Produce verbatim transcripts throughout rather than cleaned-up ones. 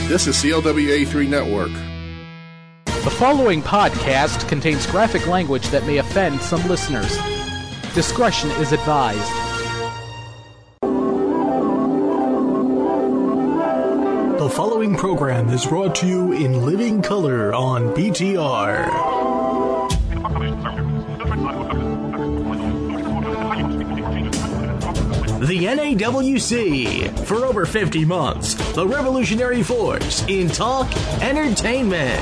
This is C L W eighty-three Network. The following podcast contains graphic language that may offend some listeners. Discretion is advised. The following program is brought to you in living color on B T R. The N A W C, for over fifty months, the revolutionary force in talk entertainment.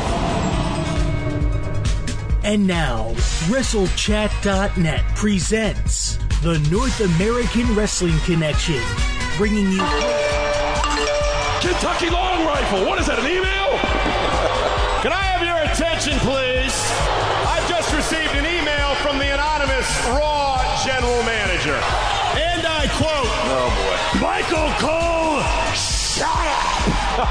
And now, WrestleChat dot net presents the North American Wrestling Connection, bringing you Kentucky Long Rifle. What is that, an email? Can I have your attention, please? I've just received an email from the anonymous Raw general manager. And I quote, oh boy, Michael Cole, shut up!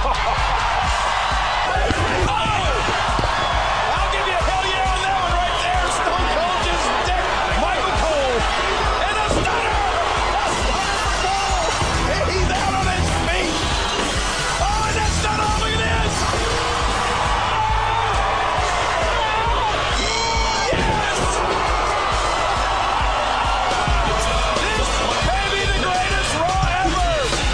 Oh! I'll give you a hell yeah on that one right there. Stone Cold just dick Michael Cole. And a stunner! A stunner for Cole! And he's out on his feet! Oh, and that's not all. Look at this! Yes! This may be the greatest Raw ever!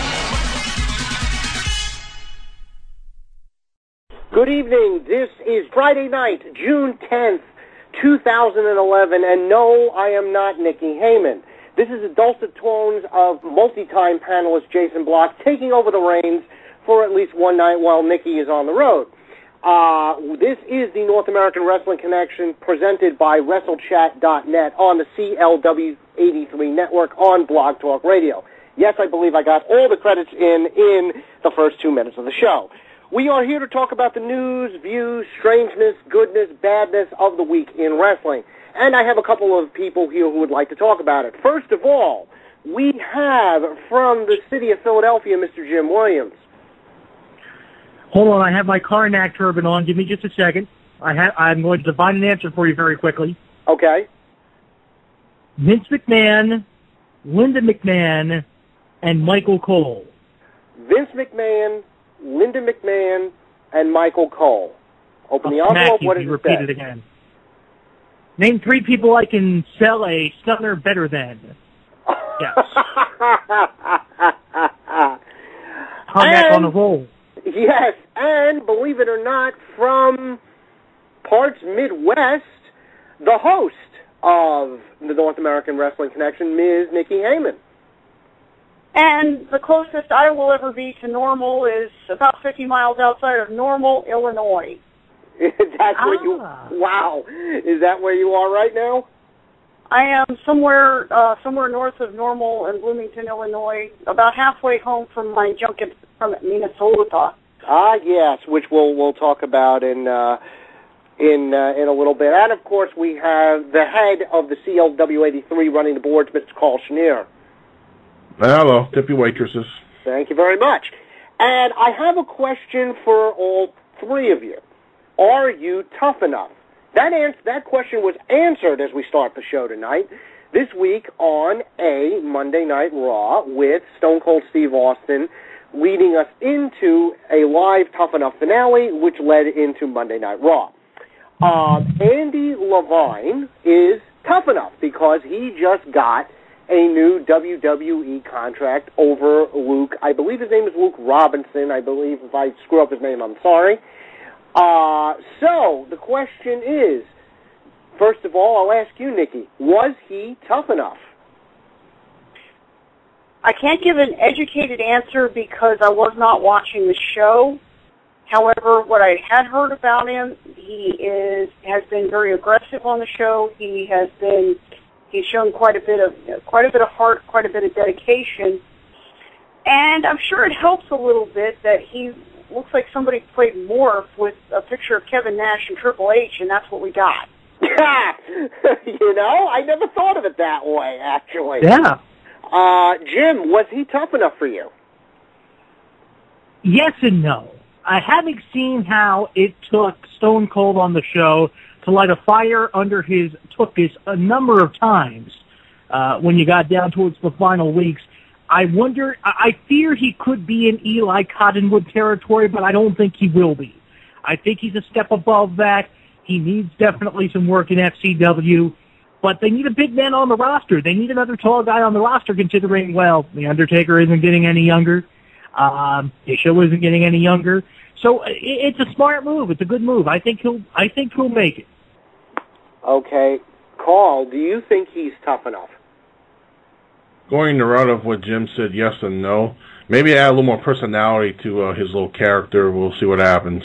Good evening. This is Friday night, June tenth, two thousand eleven, and no, I am not Nikki Heyman. This is the dulcet tones of multi-time panelist Jason Block taking over the reins for at least one night while Nikki is on the road. Uh, this is the North American Wrestling Connection presented by WrestleChat dot net on the C L W eighty-three network on Blog Talk Radio. Yes, I believe I got all the credits in in the first two minutes of the show. We are here to talk about the news, views, strangeness, goodness, badness of the week in wrestling. And I have a couple of people here who would like to talk about it. First of all, we have from the city of Philadelphia, Mister Jim Williams. Hold on, I have my Karnak turban on. Give me just a second. I ha- I'm going to find an answer for you very quickly. Okay. Vince McMahon, Linda McMahon, and Michael Cole. Vince McMahon, Linda McMahon, and Michael Cole. Open the envelope. What does it repeat say? it again. Name three people I can sell a stunner better than. Yes. Karnak on a roll. Yes, and believe it or not, from parts Midwest, the host of the North American Wrestling Connection, Miz Nikki Heyman. And the closest I will ever be to Normal is about fifty miles outside of Normal, Illinois. That's ah. where you, wow. Is that where you are right now? I am somewhere uh, somewhere north of Normal in Bloomington, Illinois, about halfway home from my junket from Minnesota. Ah, yes, which we'll we'll talk about in uh, in uh, in a little bit. And of course, we have the head of the C L W eighty-three running the boards, Mister Carl Schneer. Hello, tip your waitresses. Thank you very much. And I have a question for all three of you. Are you tough enough? That ans- that question was answered as we start the show tonight, this week on a Monday Night Raw with Stone Cold Steve Austin leading us into a live Tough Enough finale, which led into Monday Night Raw. Uh, Andy Levine is tough enough because he just got a new W W E contract over Luke. I believe his name is Luke Robinson. I believe if I screw up his name, I'm sorry. Uh, so, the question is, first of all, I'll ask you, Nikki, was he tough enough? I can't give an educated answer because I was not watching the show. However, what I had heard about him, he is has been very aggressive on the show. He has been he's shown quite a bit of quite a bit of heart, quite a bit of dedication, and I'm sure it helps a little bit that he looks like somebody played Morph with a picture of Kevin Nash and Triple H, and that's what we got. You know, I never thought of it that way, actually. Yeah. Uh, Jim, was he tough enough for you? Yes and no. I haven't seen how it took Stone Cold on the show to light a fire under his tuchus a number of times uh, when you got down towards the final weeks. I wonder, I fear he could be in Eli Cottonwood territory, but I don't think he will be. I think he's a step above that. He needs definitely some work in F C W, but they need a big man on the roster. They need another tall guy on the roster, considering, well, The Undertaker isn't getting any younger. Um, the show isn't getting any younger. So it's a smart move. It's a good move. I think he'll, I think he'll make it. Okay. Carl, do you think he's tough enough? Going the route of what Jim said, yes and no. Maybe add a little more personality to uh, his little character. We'll see what happens.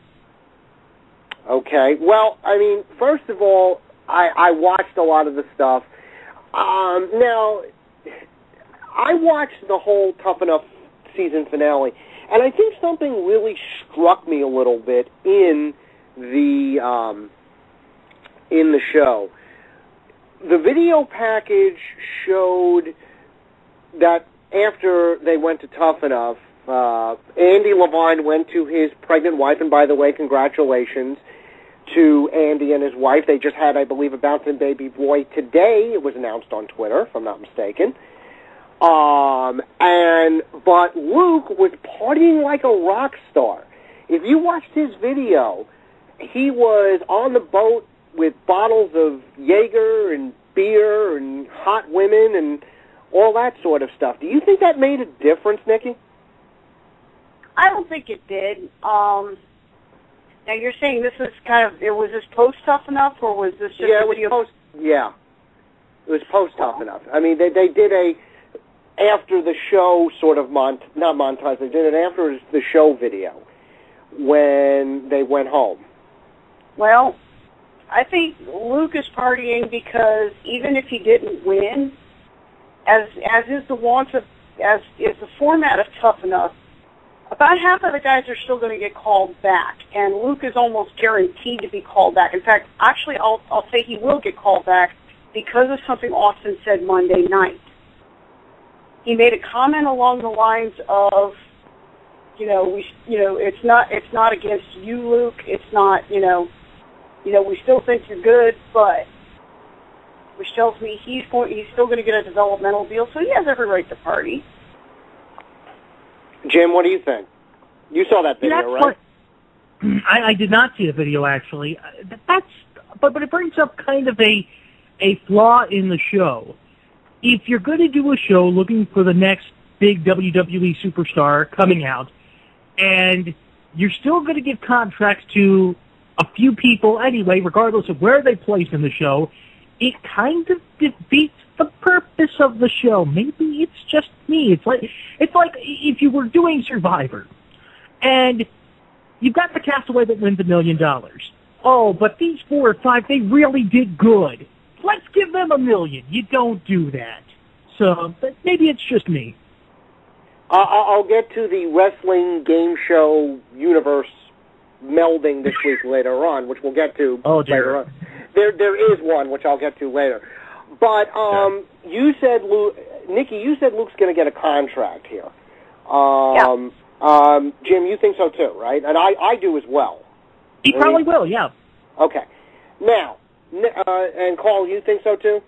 Okay. Well, I mean, first of all, I, I watched a lot of the stuff. Um, now, I watched the whole Tough Enough season finale, and I think something really struck me a little bit in the um, in the show. The video package showed that after they went to Tough Enough, uh, Andy Levine went to his pregnant wife, and by the way, congratulations to Andy and his wife. They just had, I believe, a bouncing baby boy today. It was announced on Twitter, if I'm not mistaken. Um, and but Luke was partying like a rock star. If you watched his video, he was on the boat with bottles of Jaeger and beer and hot women and all that sort of stuff. Do you think that made a difference, Nikki? I don't think it did. Um, now you're saying this was kind of, it was this post Tough Enough, or was this just yeah, a it was video? post. Yeah, it was post Tough Enough. I mean, they they did a after the show sort of mont not montage. They did it after the show video when they went home. Well, I think Luke is partying because even if he didn't win, as as is the wants of as is the format of Tough Enough, about half of the guys are still going to get called back, and Luke is almost guaranteed to be called back. In fact, actually, I'll I'll say he will get called back because of something Austin said Monday night. He made a comment along the lines of, you know, we you know it's not it's not against you, Luke. It's not you know. You know, we still think you're good, but which tells me he's going, he's still going to get a developmental deal, so he has every right to party. Jim, what do you think? You saw that video, That's right? What, I, I did not see the video, actually. That's, but but it brings up kind of a a flaw in the show. If you're going to do a show looking for the next big W W E superstar coming out, and you're still going to give contracts to a few people anyway, regardless of where they place in the show, it kind of defeats the purpose of the show. Maybe it's just me. It's like it's like if you were doing Survivor, and you've got the castaway that wins a million dollars. Oh, but these four or five, they really did good. Let's give them a million. You don't do that. So but maybe it's just me. Uh, I'll get to the wrestling game show universe melding this week later on, which we'll get to oh, later on. There, there is one which I'll get to later. But um, yeah. you said, Luke, Nikki, you said Luke's going to get a contract here. Um, yeah. um, Jim, you think so too, right? And I, I do as well. He I probably mean, will, yeah. Okay. Now, uh, and Carl, you think so too?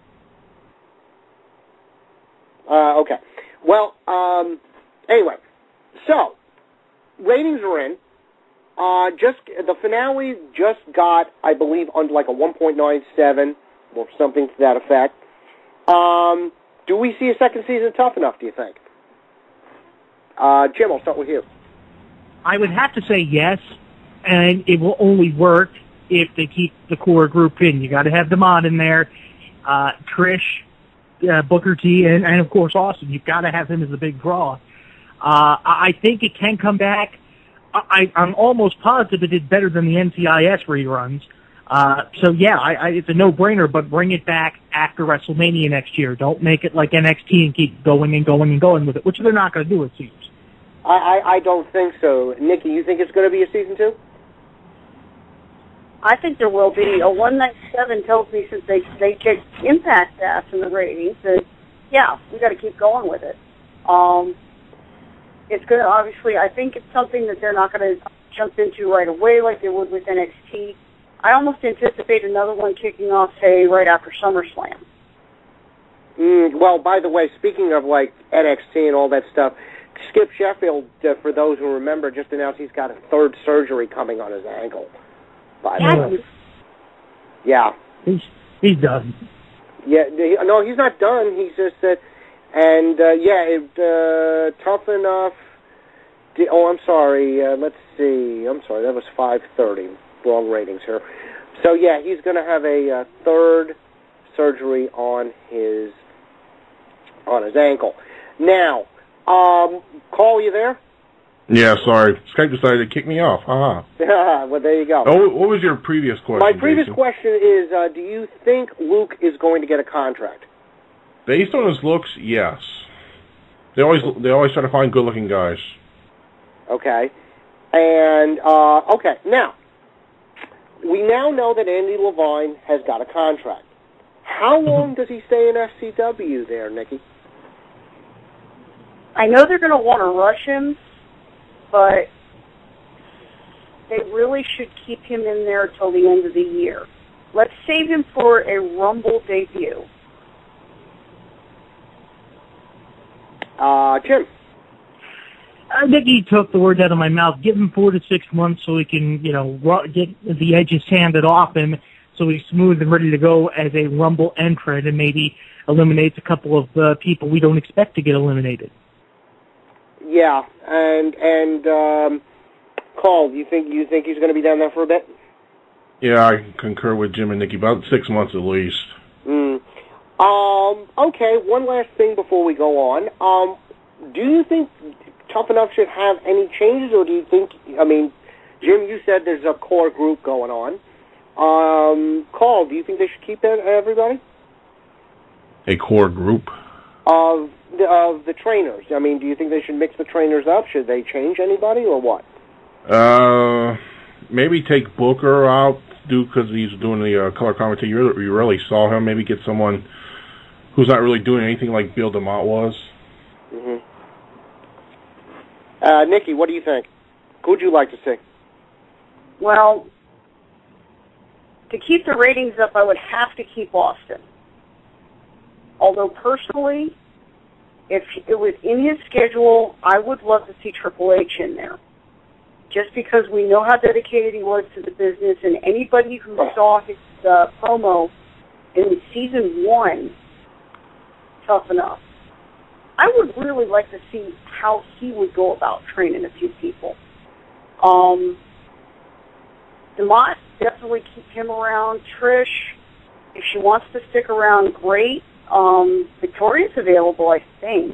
Uh, okay. Well, um, anyway, so ratings are in. Uh, just the finale just got, I believe, under like a one point nine seven or something to that effect. Um, do we see a second season Tough Enough, do you think? Uh, Jim, I'll start with you. I would have to say yes, and it will only work if they keep the core group in. You got to have Damon in there, uh, Trish, uh, Booker T, and, and of course Austin. You've got to have him as the big draw. Uh, I think it can come back. I, I'm almost positive it did better than the N C I S reruns. Uh, so yeah, I, I, it's a no-brainer, but bring it back after WrestleMania next year. Don't make it like N X T and keep going and going and going with it, which they're not going to do, it seems. I, I, I don't think so. Nikki, you think it's going to be a season two? I think there will be. A one ninety-seven tells me since they they kicked Impact ass in the ratings that, yeah, we got to keep going with it. Um, it's good. Obviously, I think it's something that they're not going to jump into right away like they would with N X T. I almost anticipate another one kicking off, say, right after SummerSlam. Mm, well, by the way, speaking of like N X T and all that stuff, Skip Sheffield, uh, for those who remember, just announced he's got a third surgery coming on his ankle. By the way. Yeah. He's, he's done. Yeah, he, no, he's not done. He's just that, and uh, yeah, it, uh, tough enough. To, oh, I'm sorry. Uh, let's see. I'm sorry. That was five thirty. Wrong ratings here. So yeah, he's going to have a uh, third surgery on his on his ankle. Now, um, Cole, you there? Yeah, sorry. Skype decided to kick me off. Uh-huh. Well, there you go. Oh, what was your previous question? My previous Jason? question is, uh, do you think Luke is going to get a contract? Based on his looks, yes. They always they always try to find good-looking guys. Okay. And, uh, okay, now, we now know that Andy Levine has got a contract. How long does he stay in F C W there, Nikki? I know they're going to want to rush him, but they really should keep him in there till the end of the year. Let's save him for a Rumble debut. Uh, Jim? I think he took the words out of my mouth. Give him four to six months so he can, you know, get the edges handed off him so he's smooth and ready to go as a Rumble entrant and maybe eliminates a couple of uh, people we don't expect to get eliminated. Yeah, and and um, Carl, you think you think he's going to be down there for a bit? Yeah, I concur with Jim and Nikki. About six months at least. Mm. Um. Okay. One last thing before we go on. Um. Do you think Tough Enough should have any changes, or do you think? I mean, Jim, you said there's a core group going on. Um. Carl, do you think they should keep everybody? A core group of the, of the trainers. I mean, do you think they should mix the trainers up? Should they change anybody, or what? Uh, maybe take Booker out, do because he's doing the uh, color commentary. You really, you really saw him. Maybe get someone who's not really doing anything like Bill DeMott was. Mm-hmm. Uh, Nikki, what do you think? Who would you like to see? Well, to keep the ratings up, I would have to keep Austin. Although personally, if it was in his schedule, I would love to see Triple H in there. Just because we know how dedicated he was to the business, and anybody who saw his uh, promo in season one, Tough Enough, I would really like to see how he would go about training a few people. Um, DeMott, definitely keep him around. Trish, if she wants to stick around, great. Um, Victoria's available, I think.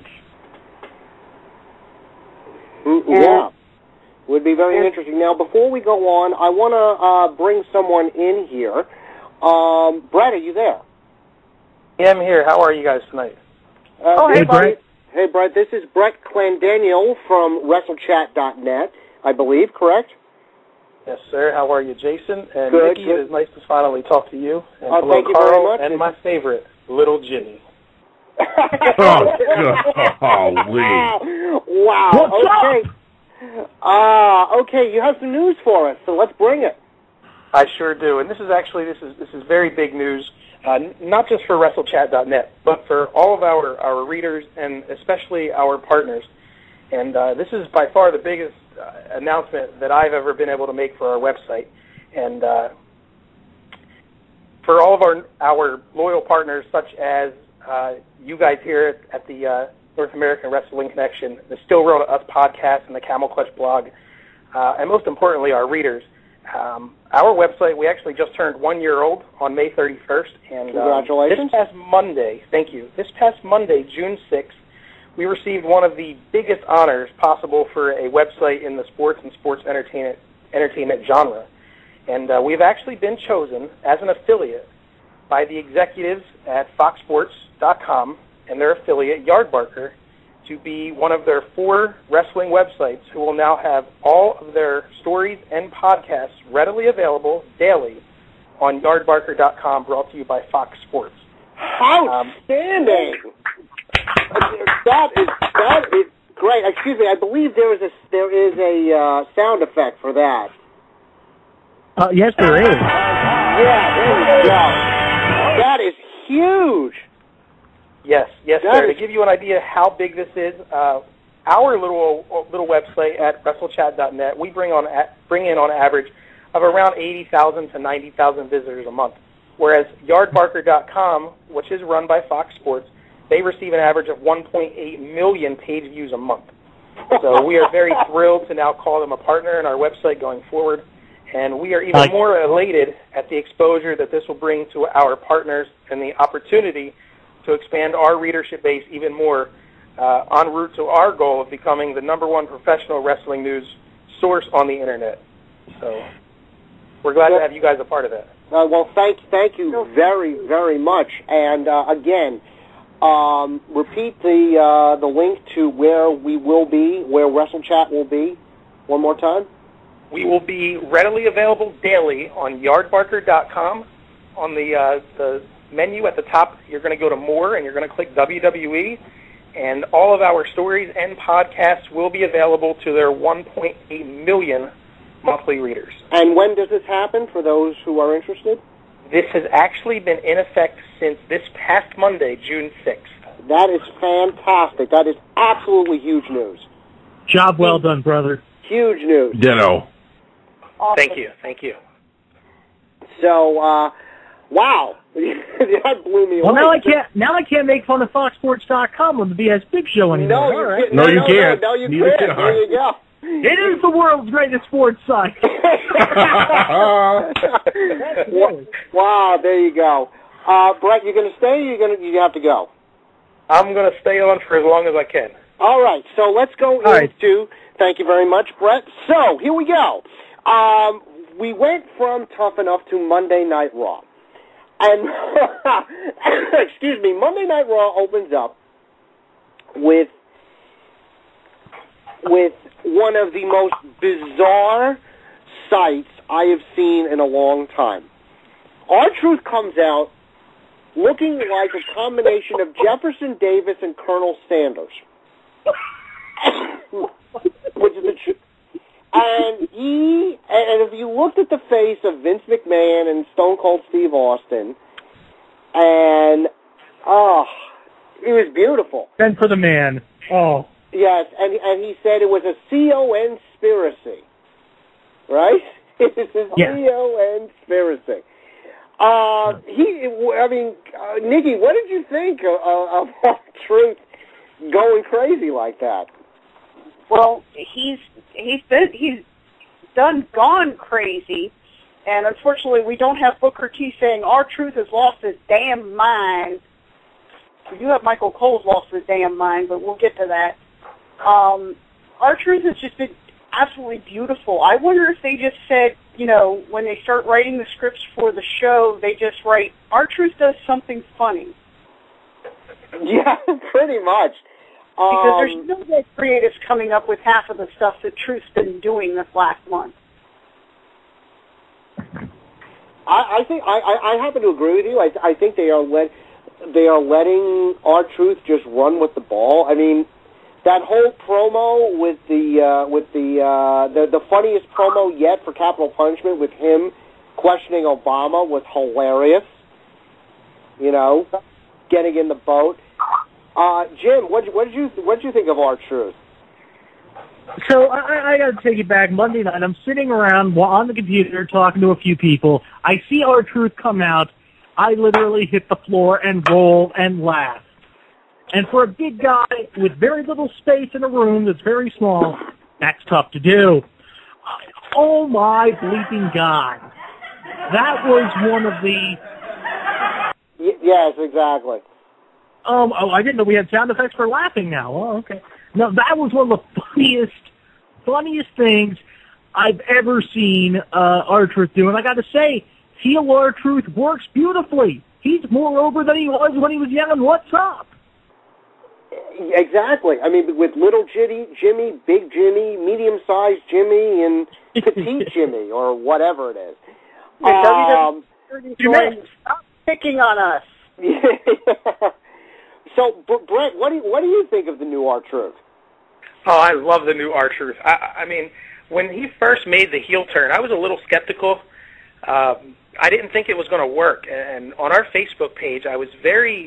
Mm, yeah. Would be very and, interesting. Now, before we go on, I want to uh, bring someone in here. Um, Brett, are you there? Yeah, I'm here. How are you guys tonight? Uh, oh, hey, Brett. Brett. Hey, Brett. This is Brett Clandaniel from WrestleChat dot net, I believe, correct? Yes, sir. How are you, Jason? And good, Nikki, good. it is nice to finally talk to you. And oh, hello, thank you Carl, very much. and my favorite, Little Jimmy. Oh, golly. Wow. What's okay. Ah, uh, okay. You have some news for us, so let's bring it. I sure do, and this is actually this is this is very big news, uh, not just for WrestleChat dot net, but for all of our, our readers and especially our partners. And uh, this is by far the biggest uh, announcement that I've ever been able to make for our website. And uh, for all of our our loyal partners, such as uh, you guys here at, at the uh, North American Wrestling Connection, the Still Real to Us podcast, and the Camel Clutch blog, uh, and most importantly, our readers. Um, our website, we actually just turned one year old on May thirty-first. And congratulations. Uh, this past Monday, thank you, this past Monday, June sixth, we received one of the biggest honors possible for a website in the sports and sports entertainment, entertainment genre. And uh, we've actually been chosen as an affiliate by the executives at fox sports dot com and their affiliate, Yardbarker, to be one of their four wrestling websites who will now have all of their stories and podcasts readily available daily on yardbarker dot com, brought to you by Fox Sports. Outstanding! Um, that is that is great. Excuse me, I believe there is a there is a uh, sound effect for that. Uh, yes, there is. Yeah, there you go. That is huge. Yes, yes, That sir. is- To give you an idea how big this is, uh, our little little website at WrestleChat dot net, we bring on bring in on average of around eighty thousand to ninety thousand visitors a month. Whereas Yard Barker dot com, which is run by Fox Sports, they receive an average of one point eight million page views a month. So we are very thrilled to now call them a partner in our website going forward, and we are even Like- more elated at the exposure that this will bring to our partners and the opportunity to expand our readership base even more uh, en route to our goal of becoming the number one professional wrestling news source on the Internet. So we're glad to have you guys a part of that. Uh, well, thank thank you very, very much. And uh, again, um, repeat the uh, the link to where we will be, where WrestleChat will be, one more time. We will be readily available daily on Yard Barker dot com. On the uh, the menu at the top, you're going to go to More, and you're going to click W W E, and all of our stories and podcasts will be available to their one point eight million monthly readers. And when does this happen for those who are interested? This has actually been in effect since this past Monday, June sixth. That is fantastic. That is absolutely huge news. Job well done, brother. Huge news. Ditto. Awesome. Thank you, thank you. So, uh, wow, that blew me Well, away. now I can't. Now I can't make fun of Fox Sports dot com on the B S Big Show anymore. No, All you right. can't. No, No, you no, can't. No, no, you Neither can't. can I. There you go. It is the world's greatest sports site. Wow, there you go. Uh, Brett, you're going to stay or you're going to, you have to go? I'm going to stay on for as long as I can. All right, so let's go All right. into, thank you very much, Brett. So, here we go. Um, we went from Tough Enough to Monday Night Raw. And, excuse me, Monday Night Raw opens up with with one of the most bizarre sights I have seen in a long time. R-Truth comes out looking like a combination of Jefferson Davis and Colonel Sanders. Which is the truth. And he, and if you looked at the face of Vince McMahon and Stone Cold Steve Austin, and, oh, it was beautiful. Send for the man. Oh. Yes, and and he said it was a C O N conspiracy, right? It was a Yeah. C O N conspiracy. Uh, he, I mean, uh, Nikki, what did you think of, of R-Truth going crazy like that? Well, he's he's been he's done gone crazy, and unfortunately, we don't have Booker T saying R-Truth has lost his damn mind. We do have Michael Cole's lost his damn mind, but we'll get to that. Um, R-Truth has just been absolutely beautiful. I wonder if they just said, you know, when they start writing the scripts for the show, they just write, R-Truth does something funny. Yeah, pretty much. Because Um, there's no way creatives coming up with half of the stuff that Truth's been doing this last month. I, I think I, I, I happen to agree with you. I, I think they are let they are letting R-Truth just run with the ball. I mean, that whole promo with the uh, with the, uh, the the funniest promo yet for Capital Punishment with him questioning Obama was hilarious. You know, getting in the boat. Uh, Jim, what what did you what did you think of R-Truth? So I, I got to take it back. Monday night, I'm sitting around on the computer talking to a few people. I see R-Truth come out. I literally hit the floor and roll and laugh. And for a big guy with very little space in a room that's very small, that's tough to do. Oh my bleeping God. That was one of the... Y- yes, exactly. Um, oh, I didn't know we had sound effects for laughing now. Oh, okay. No, that was one of the funniest, funniest things I've ever seen uh, R-Truth do. And I got to say, heel R-Truth works beautifully. He's more over than he was when he was young. And what's up? Exactly. I mean, with little Jimmy, Jimmy, big Jimmy, medium-sized Jimmy, and petite Jimmy, or whatever it is. Um, Stop picking on us. So, Brett, what do you, what do you think of the new R-Truth? Oh, I love the new R-Truth. I, I mean, when he first made the heel turn, I was a little skeptical. Um, I didn't think it was going to work. And on our Facebook page, I was very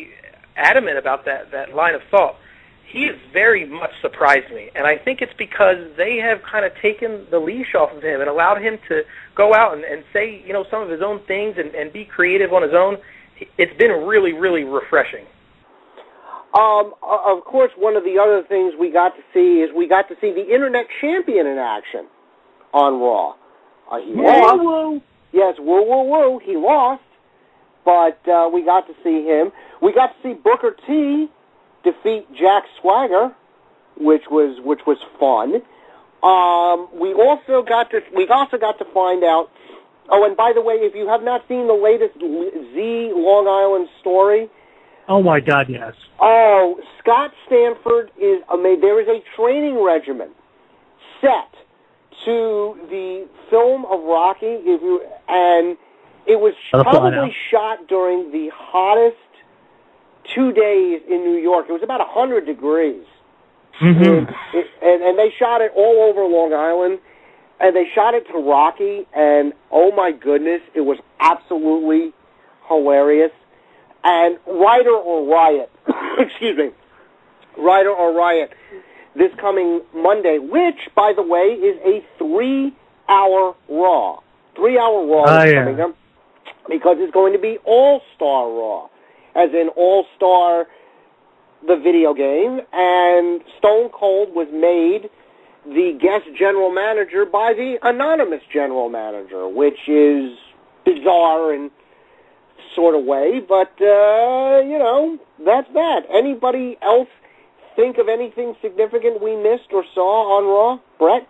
adamant about that, that line of thought. He has very much surprised me, and I think it's because they have kind of taken the leash off of him and allowed him to go out and, and say, you know, some of his own things and, and be creative on his own. It's been really, really refreshing. Um, of course, one of the other things we got to see is we got to see the Internet Champion in action on Raw. Uh, he lost. Woo. Yes, woo, woo, woo. He lost, but uh, we got to see him. We got to see Booker T defeat Jack Swagger, which was which was fun. Um, we also got to we also got to find out. Oh, and by the way, if you have not seen the latest Z Long Island story, oh my God, yes. Oh, Scott Stanford is amazing. There is a training regimen set to the film of Rocky, if you and it was probably shot during the hottest two days in New York. It was about one hundred degrees. Mm-hmm. It, and, and they shot it all over Long Island, and they shot it to Rocky, and oh my goodness, it was absolutely hilarious. And Ryder or Riot, excuse me, Ryder or Riot, this coming Monday, which, by the way, is a three-hour Raw. Three-hour Raw oh, is yeah. coming up because it's going to be All-Star Raw, as in All-Star, the video game, and Stone Cold was made the guest general manager by the anonymous general manager, which is bizarre in sort of way, but, uh, you know, that's that. Anybody else think of anything significant we missed or saw on Raw? Brett?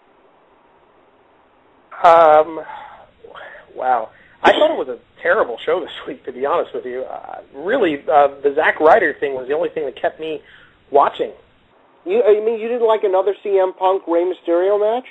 Um, wow. I thought it was a terrible show this week, to be honest with you. Uh, really, uh, the Zack Ryder thing was the only thing that kept me watching. You, you mean you didn't like another C M Punk Rey Mysterio match?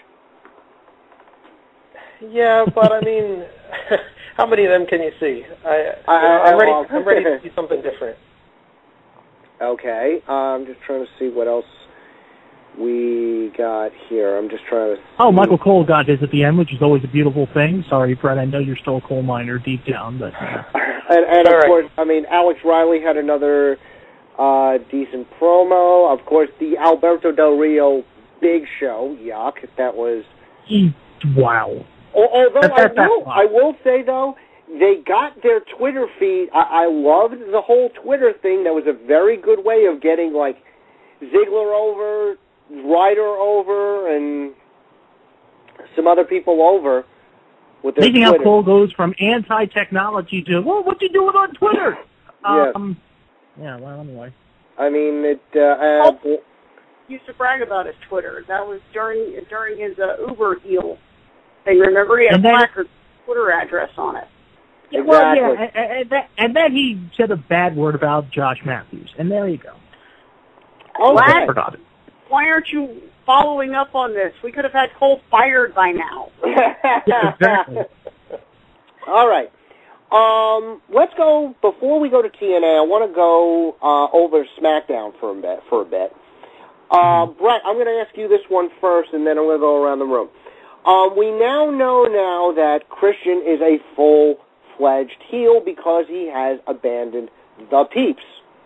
Yeah, but I mean, how many of them can you see? I, I, I, I'm ready. well, I'm ready to see something different. Okay, uh, I'm just trying to see what else we got here. I'm just trying to see. Oh, Michael Cole got his at the end, which is always a beautiful thing. Sorry, Fred, I know you're still a coal miner deep down, but uh, and, and of right. course, I mean, Alex Riley had another uh, decent promo. Of course, the Alberto Del Rio Big Show. Yuck, that was. Wow. Although that, that, I will, I will say though, they got their Twitter feed. I, I loved the whole Twitter thing. That was a very good way of getting like Ziggler over, Ryder over, and some other people over with their Thinking Twitter. how Cole goes from anti-technology to, well, what you doing on Twitter? Yes. Um, yeah, well, anyway. I mean, it. Uh, uh, used to brag about his Twitter. That was during during his uh, Uber deal thing. Remember, he had And a then- placard Twitter address on it. Yeah, well, Exactly. yeah, and, and, that, and then he said a bad word about Josh Matthews, and there you go. oh, What? I forgot it. Why aren't you following up on this? We could have had Cole fired by now. Yeah, exactly. All right. Um, let's go, before we go to T N A, I want to go uh, over SmackDown for a bit. For a bit. Uh, Brett, I'm going to ask you this one first, and then I'm going to go around the room. Um, we now know now that Christian is a full-fledged heel because he has abandoned the Peeps.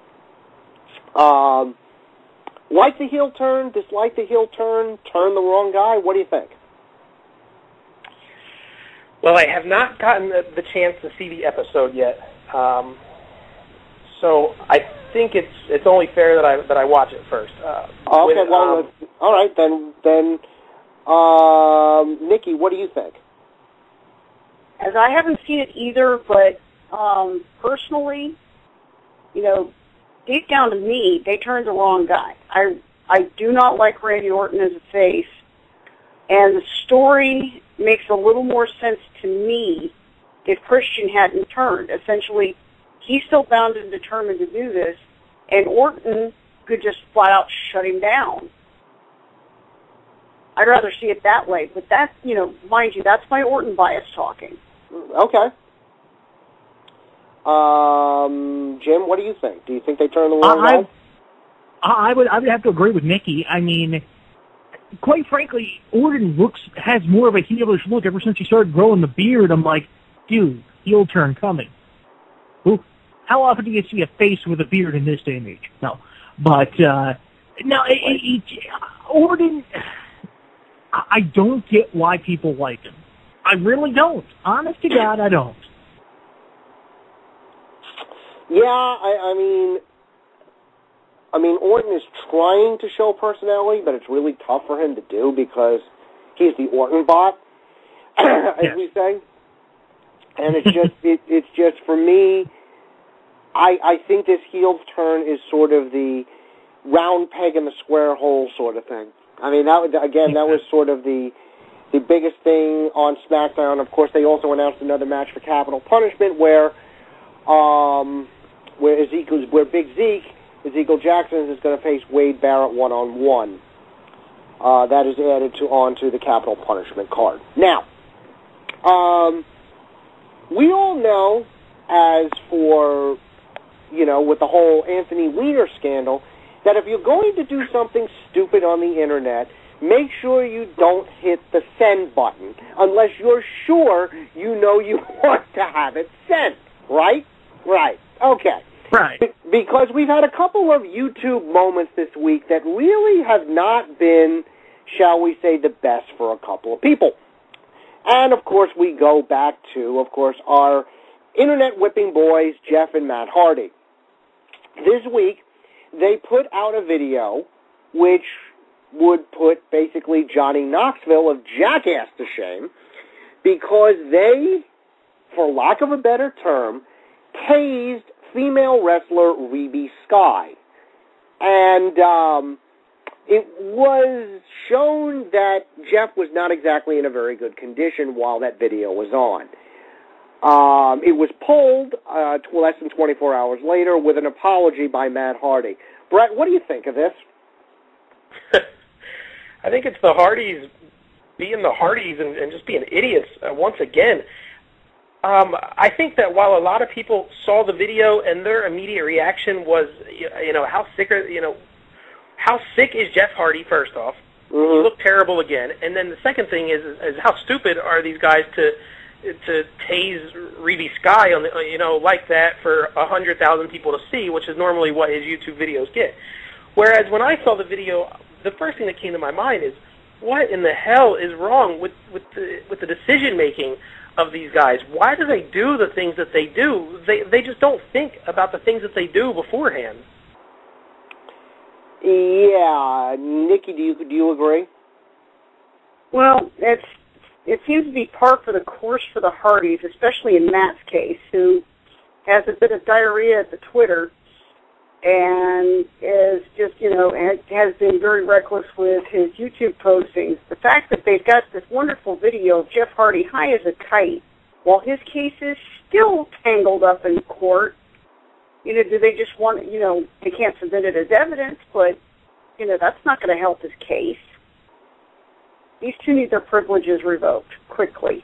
Um, like the heel turn, dislike the heel turn, turn the wrong guy? What do you think? Well, I have not gotten the, the chance to see the episode yet, um, so I think it's it's only fair that I that I watch it first. Uh, okay, with, well, um, all right, then, then, um, Nikki, what do you think? As I haven't seen it either, but um, personally, you know, deep down to me, they turned the wrong guy. I I do not like Randy Orton as a face, and the story makes a little more sense to me if Christian hadn't turned. Essentially, he's still bound and determined to do this, and Orton could just flat out shut him down. I'd rather see it that way, but that, you know, mind you, that's my Orton bias talking. Okay. Um, Jim, what do you think? Do you think they turned the wrong I, guy? I would I would have to agree with Nikki. I mean, quite frankly, Orton looks has more of a heelish look ever since he started growing the beard. I'm like, dude, heel turn coming. Ooh, how often do you see a face with a beard in this day and age? No. But, uh, no, it, it, it, Orton, I don't get why people like him. I really don't. Honest to God, I don't. Yeah, I, I mean, I mean, Orton is trying to show personality, but it's really tough for him to do because he's the Orton bot, as yes. we say. And it's just, it, it's just for me. I I think this heel turn is sort of the round peg in the square hole sort of thing. I mean, that again, that was sort of the the biggest thing on SmackDown. Of course, they also announced another match for Capital Punishment where, um, where Ezekiel, where Big Zeke, Ezekiel Jackson is going to face Wade Barrett one on one. Uh, that is added to onto the Capital Punishment card. Now, um, we all know, as for, you know, with the whole Anthony Weiner scandal, that if you're going to do something stupid on the internet, make sure you don't hit the send button unless you're sure you know you want to have it sent. Right? Right. Okay. Right. Be- because we've had a couple of YouTube moments this week that really have not been, shall we say, the best for a couple of people. And, of course, we go back to, of course, our internet whipping boys, Jeff and Matt Hardy. This week, they put out a video which would put basically Johnny Knoxville of Jackass to shame because they, for lack of a better term, tased female wrestler Reby Sky. And um, it was shown that Jeff was not exactly in a very good condition while that video was on. Um, it was pulled uh, to less than twenty-four hours later with an apology by Matt Hardy. Brett, what do you think of this? I think it's the Hardys being the Hardys and, and just being idiots uh, once again. Um, I think that while a lot of people saw the video and their immediate reaction was, you know, how sick are, you know, how sick is Jeff Hardy, first off? Mm-hmm. He looked terrible again. And then the second thing is, is, is how stupid are these guys to to tase Reby Sky on the, you know, like that for a hundred thousand people to see, which is normally what his YouTube videos get. Whereas when I saw the video, the first thing that came to my mind is, what in the hell is wrong with with the with the decision making of these guys? Why do they do the things that they do? They they just don't think about the things that they do beforehand. Yeah, Nikki, do you do you agree? Well, it's it seems to be par for the course for the Hardys, especially in Matt's case, who has a bit of diarrhea at the Twitter and is just, you know, has been very reckless with his YouTube postings. The fact that they've got this wonderful video of Jeff Hardy high as a kite while his case is still tangled up in court, you know, do they just want, you know, they can't submit it as evidence, but, you know, that's not going to help his case. These two need their privileges revoked quickly.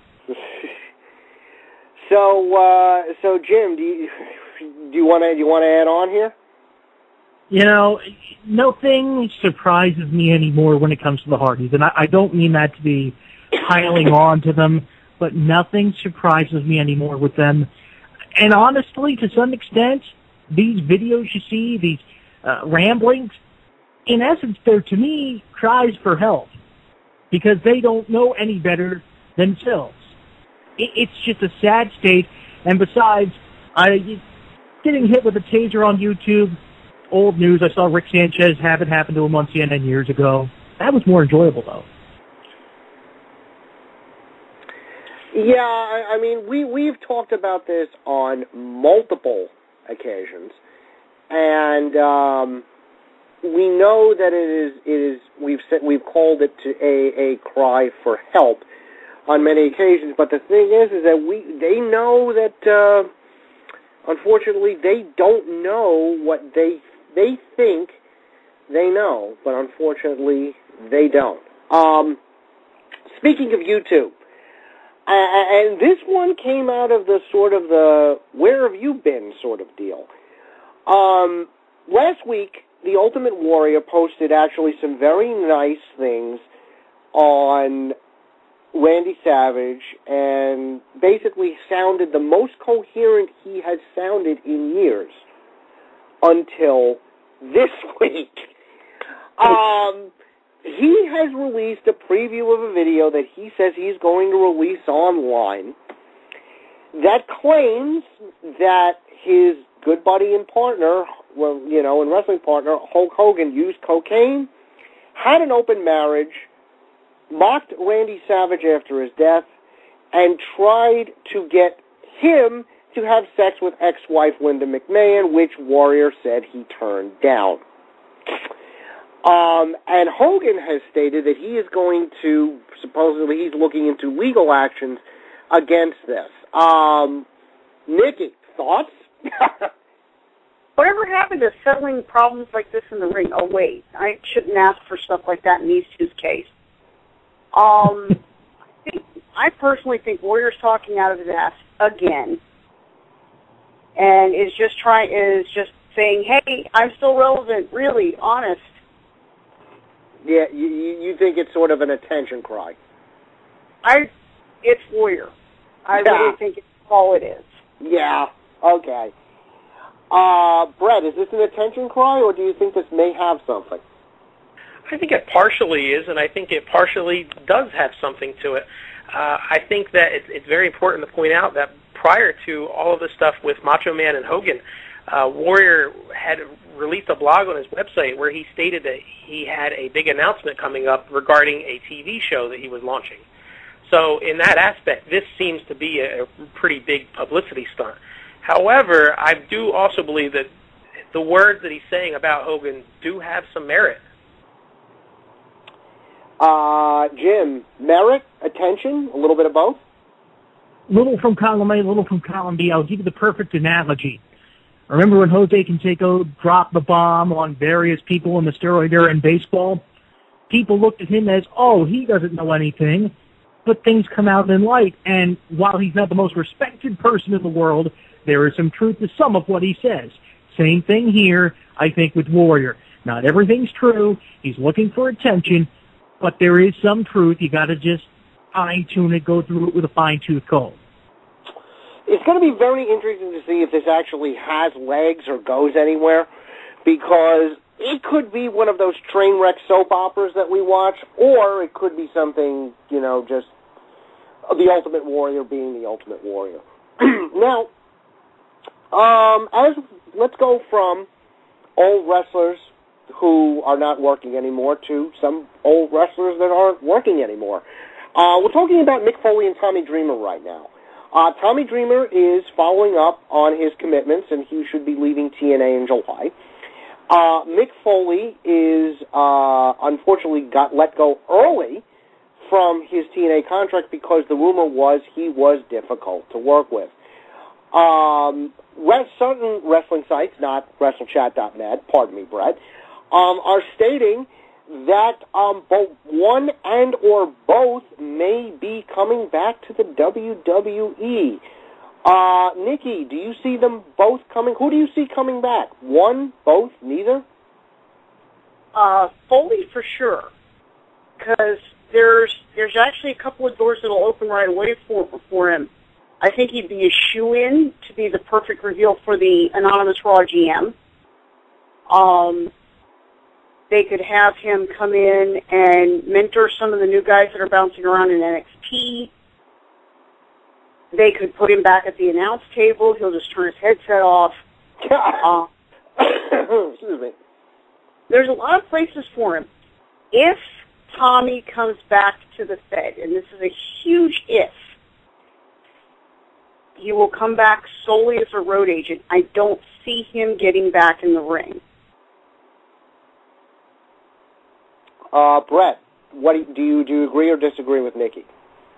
so, uh, so Jim, do you do you want to do you want to add on here? You know, nothing surprises me anymore when it comes to the Hardys, and I, I don't mean that to be piling on to them, but nothing surprises me anymore with them. And honestly, to some extent, these videos you see, these uh, ramblings, in essence, they're, to me, cries for help, because they don't know any better themselves. It, it's just a sad state, and besides, I, getting hit with a taser on YouTube, old news. I saw Rick Sanchez have it happen to him on C N N years ago. That was more enjoyable, though. Yeah, I, I mean, we, we've talked about this on multiple occasions, and um, we know that it is, it is we've said, we've called it to a, a cry for help on many occasions, but the thing is, is that we, they know that, uh, unfortunately, they don't know what they They think they know, but unfortunately, they don't. Um, speaking of YouTube, uh, and this one came out of the sort of the where have you been sort of deal. Um, last week, the Ultimate Warrior posted actually some very nice things on Randy Savage and basically sounded the most coherent he has sounded in years until this week. Um, he has released a preview of a video that he says he's going to release online that claims that his good buddy and partner, well, you know, and wrestling partner, Hulk Hogan, used cocaine, had an open marriage, mocked Randy Savage after his death, and tried to get him to have sex with ex-wife Linda McMahon, which Warrior said he turned down. Um, and Hogan has stated that he is going to, supposedly he's looking into legal actions against this. Um, Nikki, thoughts? Whatever happened to settling problems like this in the ring? Oh, wait, I shouldn't ask for stuff like that in these two's case. Um, I, think, I personally think Warrior's talking out of his ass again, and is just trying is just saying, "Hey, I'm still relevant." Really, honest. Yeah, you you think it's sort of an attention cry? I, it's Warrior. I yeah. really think it's all it is. Yeah. Okay. Uh, Brett, is this an attention cry, or do you think this may have something? I think it partially is, and I think it partially does have something to it. Uh, I think that it's, it's very important to point out that prior to all of this stuff with Macho Man and Hogan, uh, Warrior had released a blog on his website where he stated that he had a big announcement coming up regarding a T V show that he was launching. So in that aspect, this seems to be a pretty big publicity stunt. However, I do also believe that the words that he's saying about Hogan do have some merit. Uh, Jim, merit, attention, a little bit of both? Little from column A, little from column B. I'll give you the perfect analogy. Remember when Jose Canseco dropped the bomb on various people in the steroid era in baseball? People looked at him as, oh, he doesn't know anything, but things come out in light, and while he's not the most respected person in the world, there is some truth to some of what he says. Same thing here, I think, with Warrior. Not everything's true. He's looking for attention, but there is some truth. You got to just fine-tune it, go through it with a fine-tooth comb. It's going to be very interesting to see if this actually has legs or goes anywhere, because it could be one of those train wreck soap operas that we watch, or it could be something, you know, just the Ultimate Warrior being the Ultimate Warrior. Now, um, as let's go from old wrestlers who are not working anymore to some old wrestlers that aren't working anymore. Uh, we're talking about Mick Foley and Tommy Dreamer right now. Uh, Tommy Dreamer is following up on his commitments, and he should be leaving T N A in July. Uh, Mick Foley is, uh, unfortunately got let go early from his T N A contract because the rumor was he was difficult to work with. Um, certain wrestling sites, not WrestleChat dot net, pardon me, Brett, um, are stating that um, both one and or both may be coming back to the W W E. Uh, Nikki, do you see them both coming? Who do you see coming back? One, both, neither? Uh, Foley for sure, because there's there's actually a couple of doors that'll open right away for for him. I think he'd be a shoe-in to be the perfect reveal for the Anonymous Raw G M. Um, they could have him come in and mentor some of the new guys that are bouncing around in N X T. They could put him back at the announce table. He'll just turn his headset off. Uh, Excuse me. There's a lot of places for him. If Tommy comes back to the Fed, and this is a huge if, he will come back solely as a road agent. I don't see him getting back in the ring. Uh, Brett, what do you, do you do you agree or disagree with Nikki?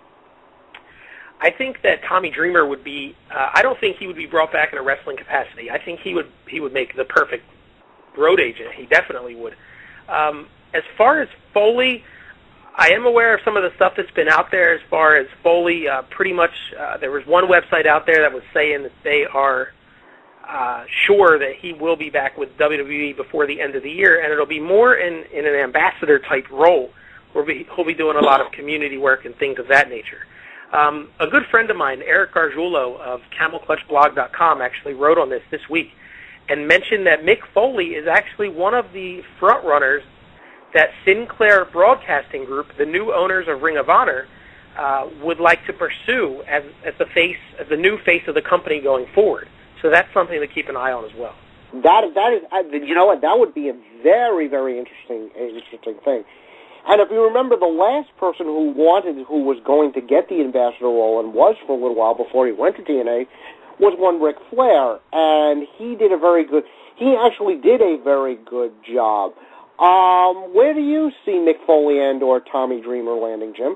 I think that Tommy Dreamer would be. Uh, I don't think he would be brought back in a wrestling capacity. I think he would he would make the perfect road agent. He definitely would. Um, as far as Foley, I am aware of some of the stuff that's been out there. As far as Foley, uh, pretty much uh, there was one website out there that was saying that they are uh, sure that he will be back with W W E before the end of the year, and it'll be more in in an ambassador type role, We'll be, he'll be doing a lot of community work and things of that nature. Um, a good friend of mine, Eric Gargiulo of camel clutch blog dot com, actually wrote on this this week and mentioned that Mick Foley is actually one of the front runners that Sinclair Broadcasting Group, the new owners of Ring of Honor, uh, would like to pursue as, as the face, as the new face of the company going forward. So that's something to keep an eye on as well. That that is, you know what? That would be a very, very interesting, interesting thing. And if you remember, the last person who wanted, who was going to get the ambassador role and was for a little while before he went to T N A, was one Ric Flair, and he did a very good. He actually did a very good job. Um, where do you see Mick Foley and or Tommy Dreamer landing, Jim?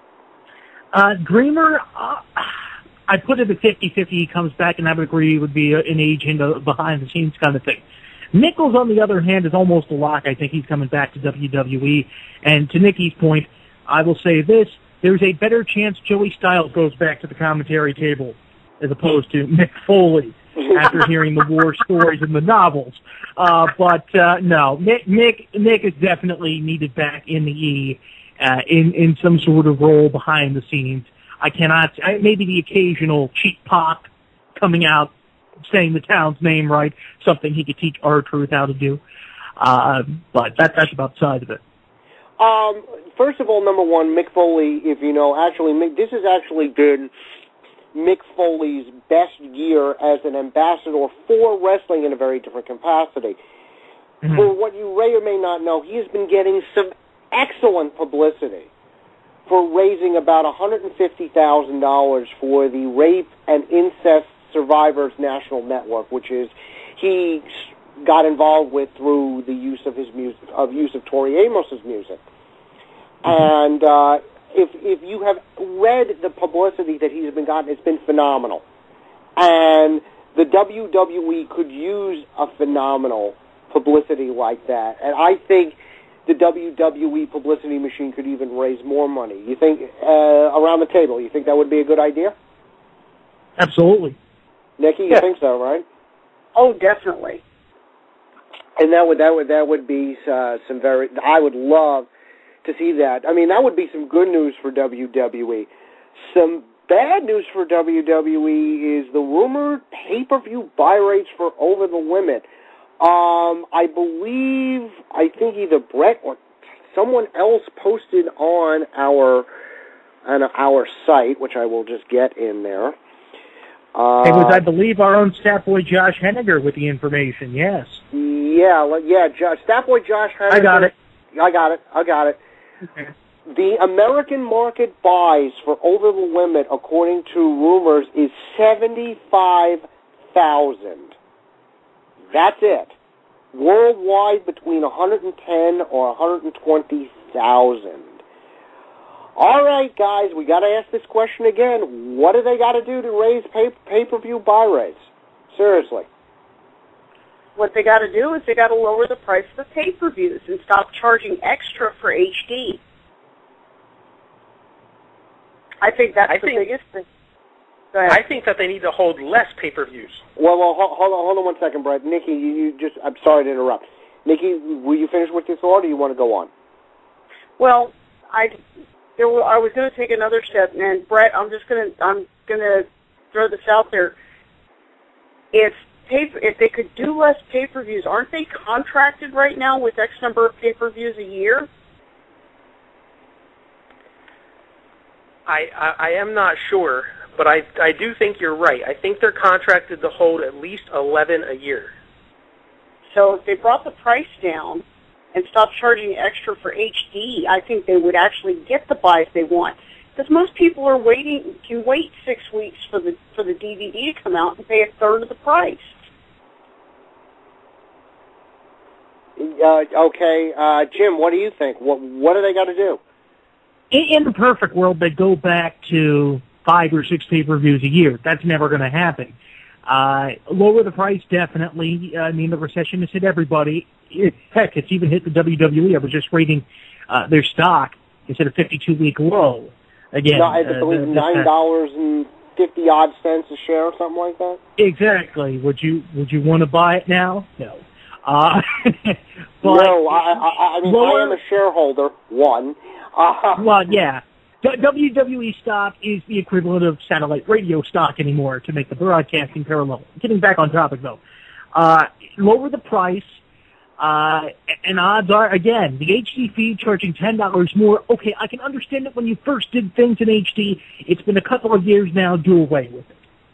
Uh, Dreamer, uh, I put it at fifty-fifty. He comes back, and I would agree would be an agent, a behind-the-scenes kind of thing. Nichols, on the other hand, is almost a lock. I think he's coming back to W W E. And to Nikki's point, I will say this, there's a better chance Joey Styles goes back to the commentary table as opposed to Mick Foley after hearing the war stories in the novels. Uh, but, uh, no, Nick, Nick, Nick is definitely needed back in the E, uh, in, in some sort of role behind the scenes. I cannot, I, maybe the occasional cheap pop coming out saying the town's name right, something he could teach R-Truth how to do. Uh, but that, that's about the size of it. Um, first of all, number one, Mick Foley, if you know, actually, Mick, this has actually been Mick Foley's best year as an ambassador for wrestling in a very different capacity. Mm-hmm. For what you may or may not know, he has been getting some excellent publicity for raising about one hundred fifty thousand dollars for the Rape and Incest Survivors National Network, which is he got involved with through the use of his music, of use of Tori Amos's music. Mm-hmm. And uh, if if you have read the publicity that he's been gotten, it's been phenomenal. And the W W E could use a phenomenal publicity like that. And I think the W W E publicity machine could even raise more money. You think uh, around the table? You think that would be a good idea? Absolutely. Nikki, you yeah. think so, right? Oh, definitely. And that would that would that would be uh, some very. I would love to see that. I mean, that would be some good news for W W E. Some bad news for W W E is the rumored pay-per-view buy rates for Over the Limit. Um, I believe I think either Brett or someone else posted on our on our site, which I will just get in there. Uh, it was, I believe, our own staff boy Josh Henniger with the information, yes. Yeah, yeah, Josh, staff boy Josh Henniger. I got it. I got it. I got it. Okay. The American market buys for Over the Limit, according to rumors, is seventy-five thousand. That's it. Worldwide, between one hundred ten or one hundred twenty thousand. All right, guys, we got to ask this question again. What do they got to do to raise pay, pay-per-view buy rates? Seriously. What they got to do is they got to lower the price of the pay-per-views and stop charging extra for H D. I think that's I the think, biggest thing. Go ahead. I think that they need to hold less pay-per-views. Well, well, hold, hold on, hold on one second, Brett. Nikki, you, you just, I'm sorry to interrupt. Nikki, will you finish with your thought, or do you want to go on? Well, I... There were, I was going to take another step, and Brett, I'm just going to I'm going to throw this out there. If pay, if they could do less pay-per-views, aren't they contracted right now with X number of pay-per-views a year? I, I, I am not sure, but I I do think you're right. I think they're contracted to hold at least eleven a year. So if they brought the price down and stop charging extra for H D, I think they would actually get the buys they want. Because most people are waiting, can wait six weeks for the for the D V D to come out and pay a third of the price. Uh, okay, uh, Jim, what do you think? What what do they got to do? In, in the perfect world, they go back to five or six pay-per-views a year. That's never going to happen. Uh, lower the price, definitely. I mean, the recession has hit everybody. It, heck, it's even hit the W W E. I was just rating uh, their stock. It's at a fifty-two week low. Again, no, I uh, believe nine dollars and fifty odd cents a share or something like that. Exactly. Would you Would you want to buy it now? No. Uh, but no, I, I, I mean, lower, I am a shareholder, one. Uh, well, yeah. W W E stock is the equivalent of satellite radio stock anymore to make the broadcasting parallel. Getting back on topic, though. Uh, lower the price, uh, and odds are, again, the H D feed charging ten dollars more. Okay, I can understand it when you first did things in H D. It's been a couple of years now. Do away with it.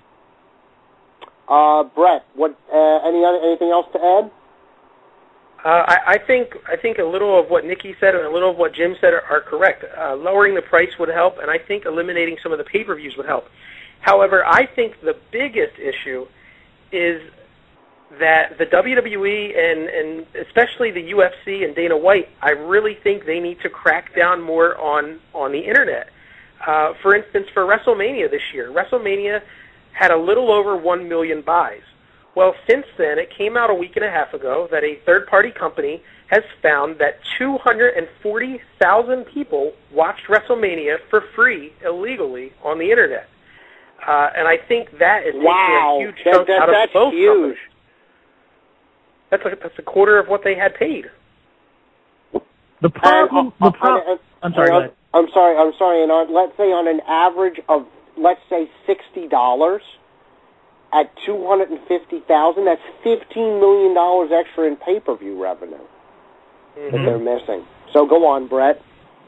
Uh, Brett, what, uh, any other, anything else to add? Uh, I, I think I think a little of what Nikki said and a little of what Jim said are, are correct. Uh, lowering the price would help, and I think eliminating some of the pay-per-views would help. However, I think the biggest issue is that the W W E and, and especially the U F C and Dana White, I really think they need to crack down more on, on the Internet. Uh, for instance, for WrestleMania this year, WrestleMania had a little over one million buys. Well, since then, it came out a week and a half ago that a third-party company has found that two hundred forty thousand people watched WrestleMania for free illegally on the Internet. Uh, and I think that is wow. taking a huge that, chunk that, out of that's both huge. companies. That's a, that's a quarter of what they had paid. The problem... Uh, the pro- uh, uh, I'm sorry, uh, I'm sorry, I'm sorry. And on, let's say on an average of, let's say, sixty dollars... at two hundred fifty thousand dollars, that's fifteen million dollars extra in pay-per-view revenue mm-hmm. that they're missing. So go on, Brett.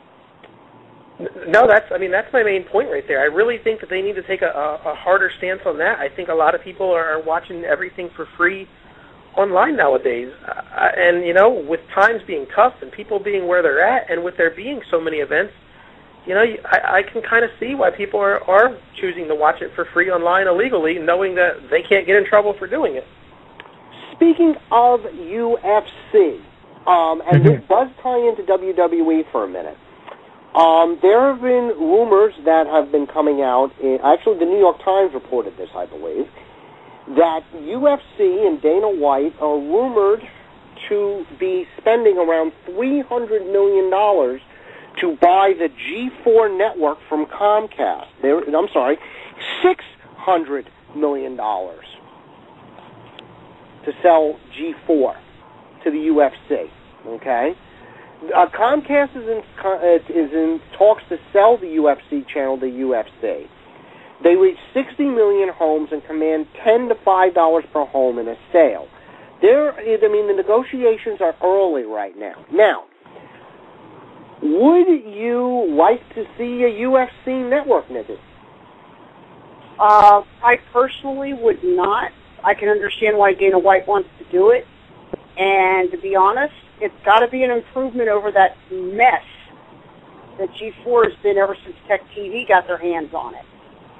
No, that's, I mean, that's my main point right there. I really think that they need to take a, a, a harder stance on that. I think a lot of people are watching everything for free online nowadays. Uh, and, you know, with times being tough and people being where they're at and with there being so many events, you know, I, I can kind of see why people are, are choosing to watch it for free online illegally, knowing that they can't get in trouble for doing it. Speaking of U F C, um, and this does tie into W W E for a minute, um, there have been rumors that have been coming out, in, actually the New York Times reported this, I believe, that U F C and Dana White are rumored to be spending around three hundred million dollars to buy the G four network from Comcast. They're, I'm sorry, six hundred million dollars to sell G four to the U F C. Okay? Uh, Comcast is in, is in talks to sell the U F C channel to U F C. They reach sixty million homes and command ten to five dollars per home in a sale. There, I mean, the negotiations are early right now. Now, would you like to see a U F C network, Nikki? Uh, I personally would not. I can understand why Dana White wants to do it. And to be honest, it's got to be an improvement over that mess that G four has been ever since Tech T V got their hands on it.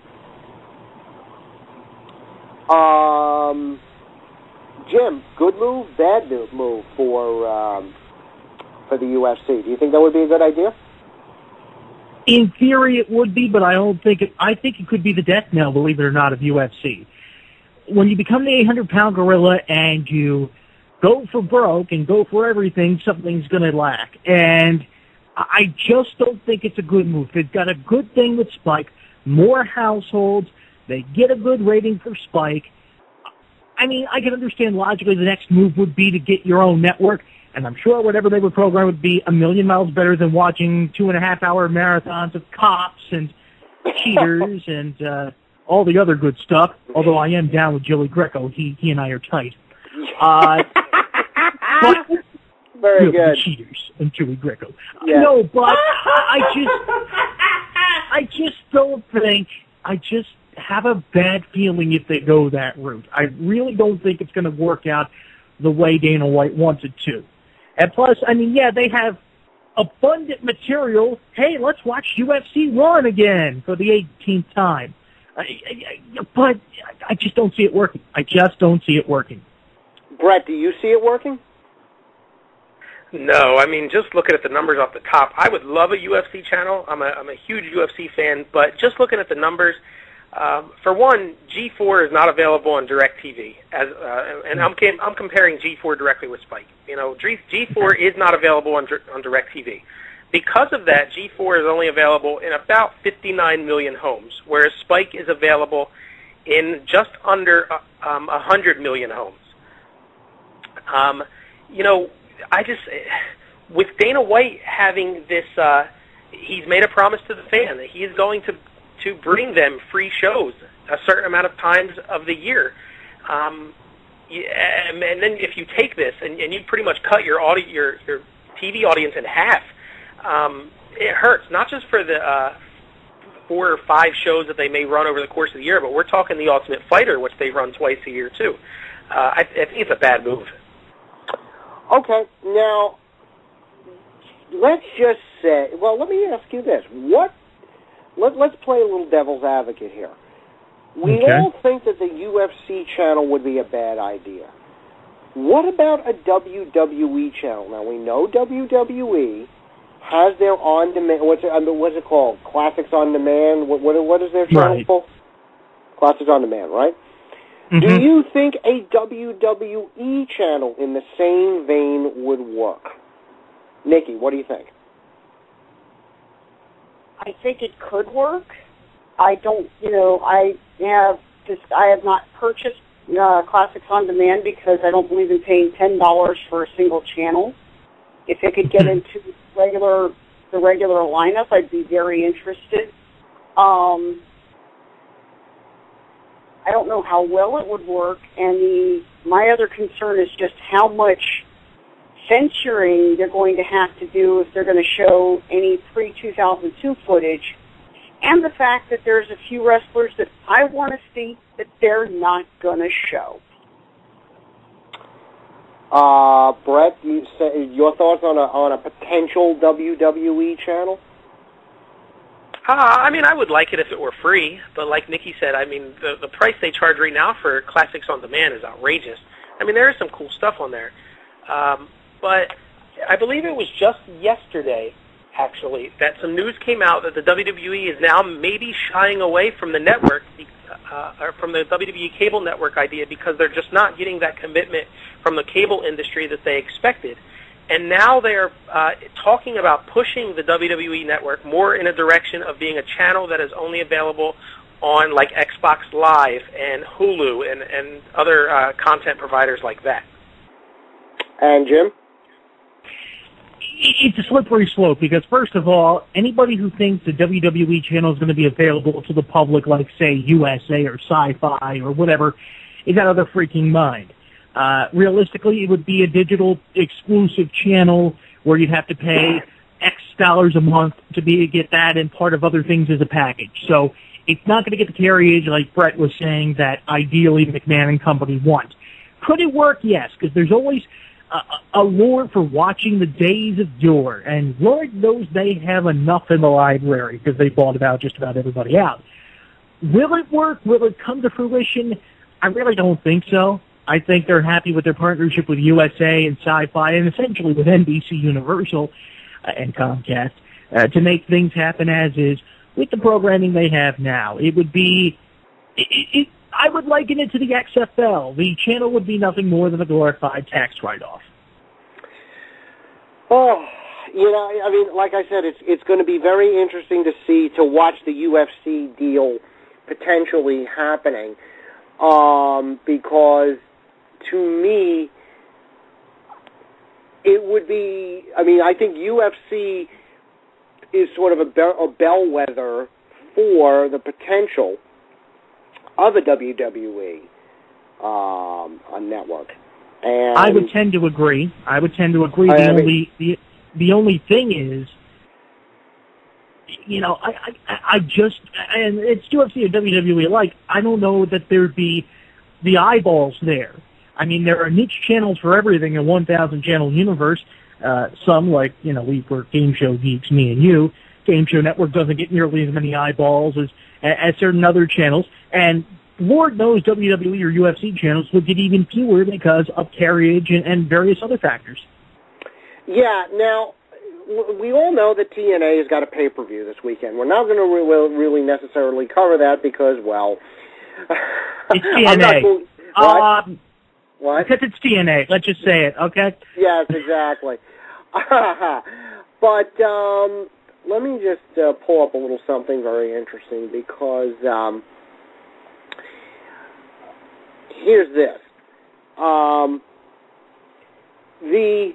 Um, Jim, good move, bad move for... Um, for the U F C. Do you think that would be a good idea? In theory, it would be, but I don't think it. I think it could be the death knell, believe it or not, of U F C. When you become the eight hundred pound gorilla and you go for broke and go for everything, something's going to lack. And I just don't think it's a good move. They've got a good thing with Spike, more households. They get a good rating for Spike. I mean, I can understand logically the next move would be to get your own network. And I'm sure whatever they would program would be a million miles better than watching two and a half hour marathons of cops and cheaters and uh, all the other good stuff. Although I am down with Joey Greco. He he and I are tight. Uh, but, Very you know, good. Cheaters and Joey Greco. Yeah. No, but I just I just don't think, I just have a bad feeling if they go that route. I really don't think it's going to work out the way Dana White wants it to. And plus, I mean, yeah, they have abundant material. Hey, let's watch U F C one again for the eighteenth time. I, I, but I just don't see it working. I just don't see it working. Brett, do you see it working? No, I mean, just looking at the numbers off the top, I would love a U F C channel. I'm a, I'm a huge U F C fan, but just looking at the numbers, um, for one, G four is not available on DirecTV, as uh, and I'm I'm comparing G four directly with Spike. You know, G four is not available on on DirecTV. Because of that, G four is only available in about fifty-nine million homes, whereas Spike is available in just under uh, um, one hundred million homes. Um, you know, I just, with Dana White having this, uh, he's made a promise to the fan that he is going to, to bring them free shows a certain amount of times of the year. Um, and, and then if you take this and, and you pretty much cut your, audi- your, your T V audience in half, um, it hurts, not just for the uh, four or five shows that they may run over the course of the year, but we're talking the Ultimate Fighter, which they run twice a year, too. Uh, I, I think it's a bad move. Okay, now, let's just say, well, let me ask you this. What? Let, let's play a little devil's advocate here. We okay. all think that the U F C channel would be a bad idea. What about a W W E channel? Now, we know W W E has their on-demand, what's it, I mean, what's it called? Classics on Demand? What, what, what is their channel right. called? Classics on Demand, right? Mm-hmm. Do you think a W W E channel in the same vein would work? Nikki, what do you think? I think it could work. I don't, you know, I have just, I have not purchased uh, Classics on Demand because I don't believe in paying ten dollars for a single channel. If it could get into regular, the regular lineup, I'd be very interested. Um, I don't know how well it would work, and the, my other concern is just how much censoring they're going to have to do if they're going to show any pre two thousand two footage, and the fact that there's a few wrestlers that I want to see that they're not going to show. Uh, Brett, you say, your thoughts on a on a potential W W E channel? Uh, I mean, I would like it if it were free, but like Nikki said, I mean, the, the price they charge right now for Classics on Demand is outrageous. I mean, there is some cool stuff on there. Um, but I believe it was just yesterday, actually, that some news came out that the W W E is now maybe shying away from the network, uh, or from the W W E cable network idea, because they're just not getting that commitment from the cable industry that they expected. And now they're uh, talking about pushing the W W E network more in a direction of being a channel that is only available on like Xbox Live and Hulu and, and other uh, content providers like that. And Jim? It's a slippery slope because, first of all, anybody who thinks the W W E channel is going to be available to the public, like, say, U S A or Sci-Fi or whatever, is out of their freaking mind. Uh, realistically, it would be a digital exclusive channel where you'd have to pay X dollars a month to be to get that and part of other things as a package. So it's not going to get the carriage, like Brett was saying, that ideally McMahon and company want. Could it work? Yes, because there's always a, a lure for watching the days of yore, and Lord knows they have enough in the library because they bought about just about everybody out. Will it work? Will it come to fruition? I really don't think so. I think they're happy with their partnership with U S A and Sci-Fi and essentially with N B C Universal uh, and Comcast uh, to make things happen as is with the programming they have now. It would be, it, it, I would liken it to the X F L. The channel would be nothing more than a glorified tax write-off. Oh, you know, I mean, like I said, it's it's going to be very interesting to see, to watch the U F C deal potentially happening, um, because to me, it would be, I mean, I think U F C is sort of a, be- a bellwether for the potential of a W W E um, a network. And I would tend to agree. I would tend to agree. The only the, the only thing is, you know, I, I I just, and it's U F C and W W E alike, I don't know that there'd be the eyeballs there. I mean, there are niche channels for everything in a one thousand channel universe. Uh, some, like, you know, we were Game Show geeks, me and you. Game Show Network doesn't get nearly as many eyeballs as, as certain other channels. And Lord knows W W E or U F C channels would get even fewer because of carriage and, and various other factors. Yeah, now, we all know that T N A has got a pay-per-view this weekend. We're not going to re- really necessarily cover that because, well... It's T N A. I'm not going, what? Um, what? Because it's T N A. Let's just say it, okay? Yes, exactly. But um, let me just uh, pull up a little something very interesting because um, here's this. Um, the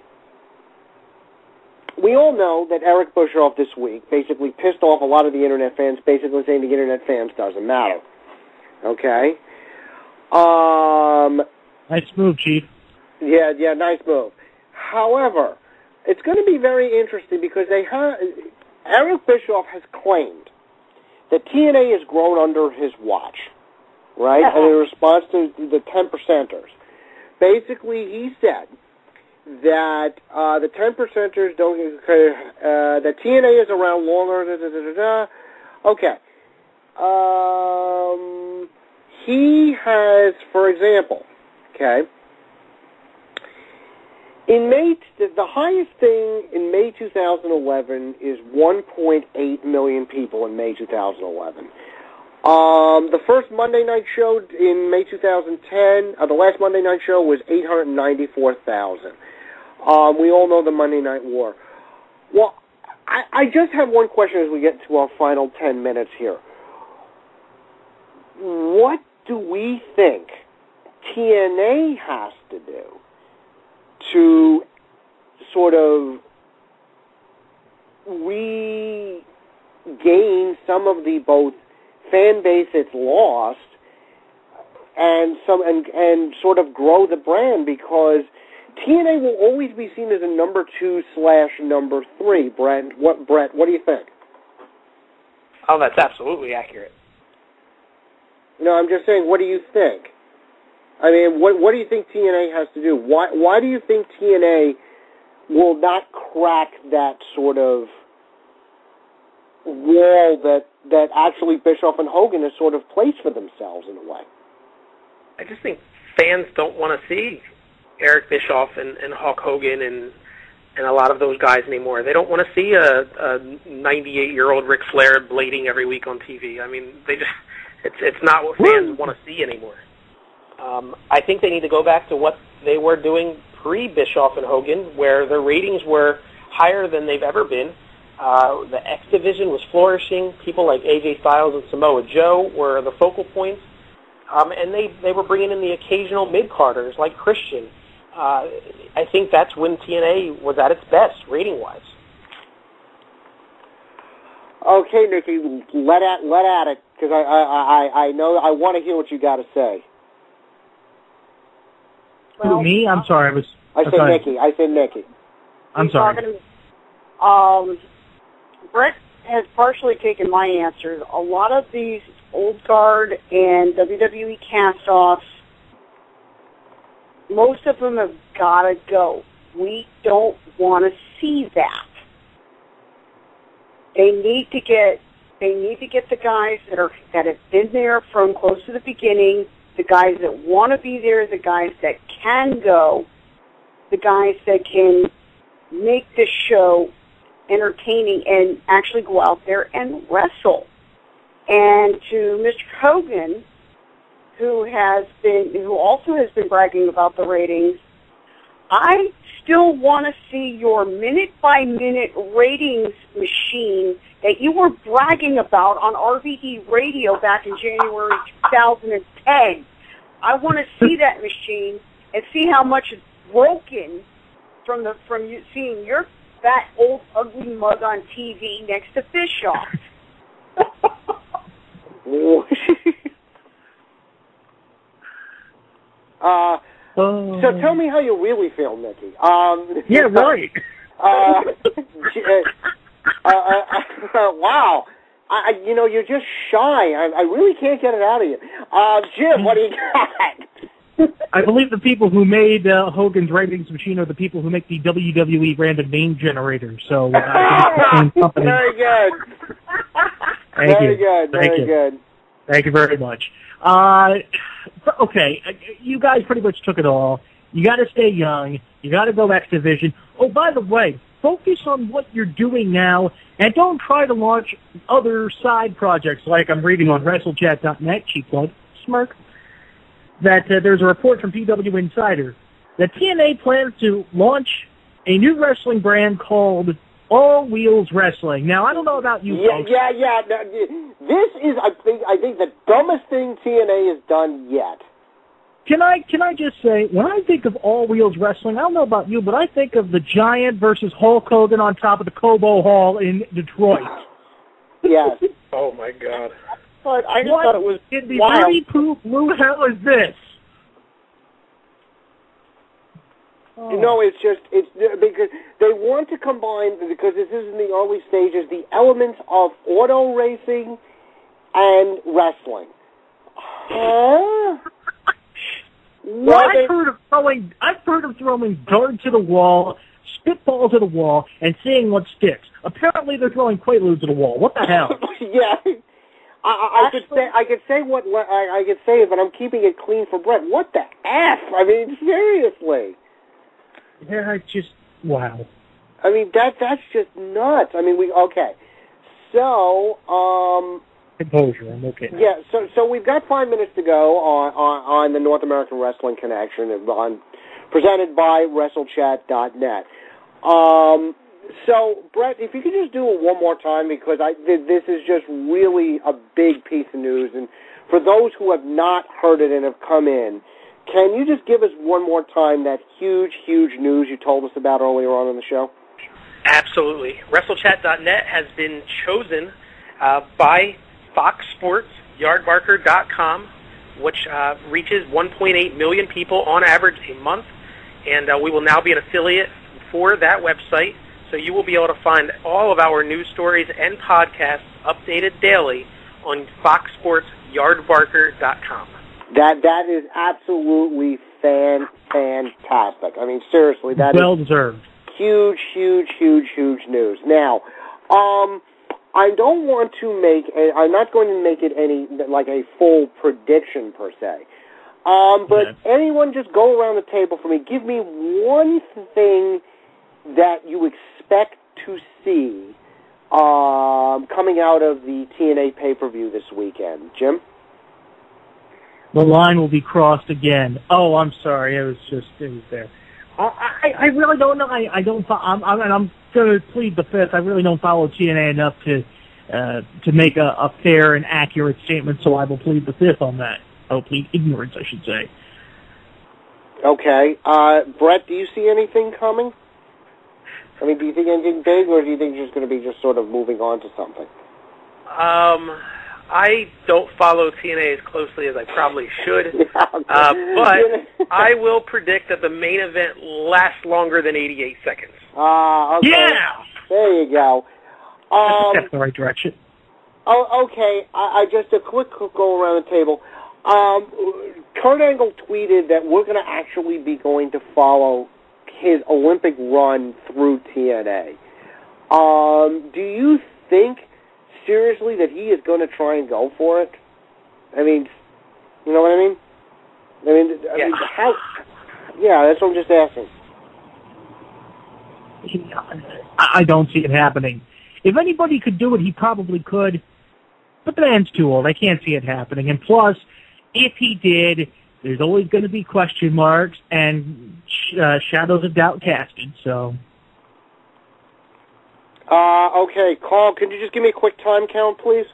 we all know that Eric Bischoff this week basically pissed off a lot of the internet fans, basically saying the internet fans doesn't matter. Okay? Um, nice move, Chief. Yeah, yeah, nice move. However, it's going to be very interesting because they ha- Eric Bischoff has claimed that T N A has grown under his watch, right? Uh-huh. And in response to the ten percenters. Basically, he said that uh, the ten percenters don't, uh, that T N A is around longer, da, da, da, da, da. Okay. Um, he has, for example, okay, in May, the highest thing in May two thousand eleven is one point eight million people in May two thousand eleven. Um, the first Monday night show in May two thousand ten, uh, the last Monday night show was eight hundred ninety-four thousand. Um, we all know the Monday Night War. Well, I, I just have one question as we get to our final ten minutes here. What do we think T N A has to do to sort of regain some of the both fan base it's lost and some and and sort of grow the brand, because T N A will always be seen as a number two slash number three. Brent, what Brett? What do you think? Oh, that's absolutely accurate. No, I'm just saying. What do you think? I mean, what what do you think T N A has to do? Why why do you think T N A will not crack that sort of wall that that actually Bischoff and Hogan has sort of placed for themselves in a way? I just think fans don't want to see Eric Bischoff and, and Hulk Hogan and and a lot of those guys anymore. They don't want to see a, a ninety-eight-year-old Ric Flair blading every week on T V. I mean, they just it's it's not what fans want to see anymore. Um, I think they need to go back to what they were doing pre-Bischoff and Hogan, where their ratings were higher than they've ever been. Uh, the X Division was flourishing. People like A J Styles and Samoa Joe were the focal points. Um, and they, they were bringing in the occasional mid-carders like Christian. Uh, I think that's when T N A was at its best, rating-wise. Okay, Nikki, let at let at it, because I, I I I know I want to hear what you got to say. Well, Who, me? I'm sorry. I was. I said sorry. Nikki. I said Nikki. I'm sorry. To, um, Brett has partially taken my answers. A lot of these old guard and W W E cast-offs, most of them have got to go. We don't want to see that. They need to get they need to get the guys that are that have been there from close to the beginning, the guys that want to be there, the guys that can go, the guys that can make this show entertaining and actually go out there and wrestle. And to Mister Hogan, who has been, who also has been bragging about the ratings, I still want to see your minute-by-minute ratings machine that you were bragging about on R V D Radio back in January two thousand ten. I want to see that machine and see how much it's broken from the from you seeing your fat old ugly mug on T V next to Bischoff. uh, oh. So tell me how you really feel, Nikki. Um, yeah, right. uh, uh, uh, uh, wow. I, you know, you're just shy. I, I really can't get it out of you. Uh, Jim, what do you got? I believe the people who made uh, Hogan's ratings machine are the people who make the W W E random name generator. So, uh, very good. Thank very you. good. Thank very you. good. Thank you very much. Uh, okay, you guys pretty much took it all. You got to stay young. You got to go X Division. Oh, by the way, focus on what you're doing now, and don't try to launch other side projects like I'm reading on WrestleChat dot net, cheap plug, smirk, that uh, there's a report from P W Insider that T N A plans to launch a new wrestling brand called All Wheels Wrestling. Now, I don't know about you yeah, folks. Yeah, yeah, yeah. This is, I think, I think the dumbest thing T N A has done yet. Can I can I just say, when I think of All Wheels Wrestling, I don't know about you, but I think of the Giant versus Hulk Hogan on top of the Cobo Hall in Detroit. Yes. Oh, my God. But I just what thought it was in the wild. Rudy Poo Blue hell is this? Oh. You know, it's just, it's because they want to combine, because this is in the early stages, the elements of auto racing and wrestling. Huh? Well, I've heard of throwing. I've heard of throwing dirt to the wall, spitball to the wall, and seeing what sticks. Apparently, they're throwing Quaaludes to the wall. What the hell? Yeah, I, I, I could say. I could say what I, I could say, but I'm keeping it clean for Brett. What the f? I mean, seriously. Yeah, just wow. I mean, that that's just nuts. I mean, we okay. So, um. Composure, I'm okay. Yeah, so so we've got five minutes to go on, on, on the North American Wrestling Connection, on, presented by WrestleChat dot net. Um, so, Brett, if you could just do it one more time, because I this is just really a big piece of news, and for those who have not heard it and have come in, can you just give us one more time that huge, huge news you told us about earlier on in the show? Absolutely. WrestleChat dot net has been chosen uh, by Fox Sports, Yardbarker dot com, which uh, reaches one point eight million people on average a month, and uh, we will now be an affiliate for that website, so you will be able to find all of our news stories and podcasts updated daily on Fox Sports, Yardbarker dot com. That that is absolutely fan fantastic. I mean, seriously, that well is deserved. Huge, huge, huge, huge news. Now, um. I don't want to make, a, I'm not going to make it any, like a full prediction per se. Um, but yeah. Anyone just go around the table for me. Give me one thing that you expect to see um, coming out of the T N A pay-per-view this weekend. Jim? The line will be crossed again. Oh, I'm sorry. It was just, it was there. I, I, I really don't know. I, I don't, I'm, I'm, I'm going to plead the fifth. I really don't follow T N A enough to uh, to make a, a fair and accurate statement, so I will plead the fifth on that. I will plead ignorance, I should say. Okay. Uh, Brett, do you see anything coming? I mean, do you think anything big, or do you think it's just going to be just sort of moving on to something? Um, I don't follow T N A as closely as I probably should, uh, but I will predict that the main event lasts longer than eighty-eight seconds. Ah, uh, okay. Yeah! There you go. Um, That's the right direction. Oh, okay. I, I just a quick go around the table. Um, Kurt Angle tweeted that we're going to actually be going to follow his Olympic run through T N A. Um, do you think seriously that he is going to try and go for it? I mean, you know what I mean? I mean, I yeah. mean how? Yeah, that's what I'm just asking. I don't see it happening. If anybody could do it, he probably could. But the man's too old. I can't see it happening. And plus, if he did, there's always going to be question marks and uh, shadows of doubt casted. So. Uh, okay, Carl, can you just give me a quick time count, please?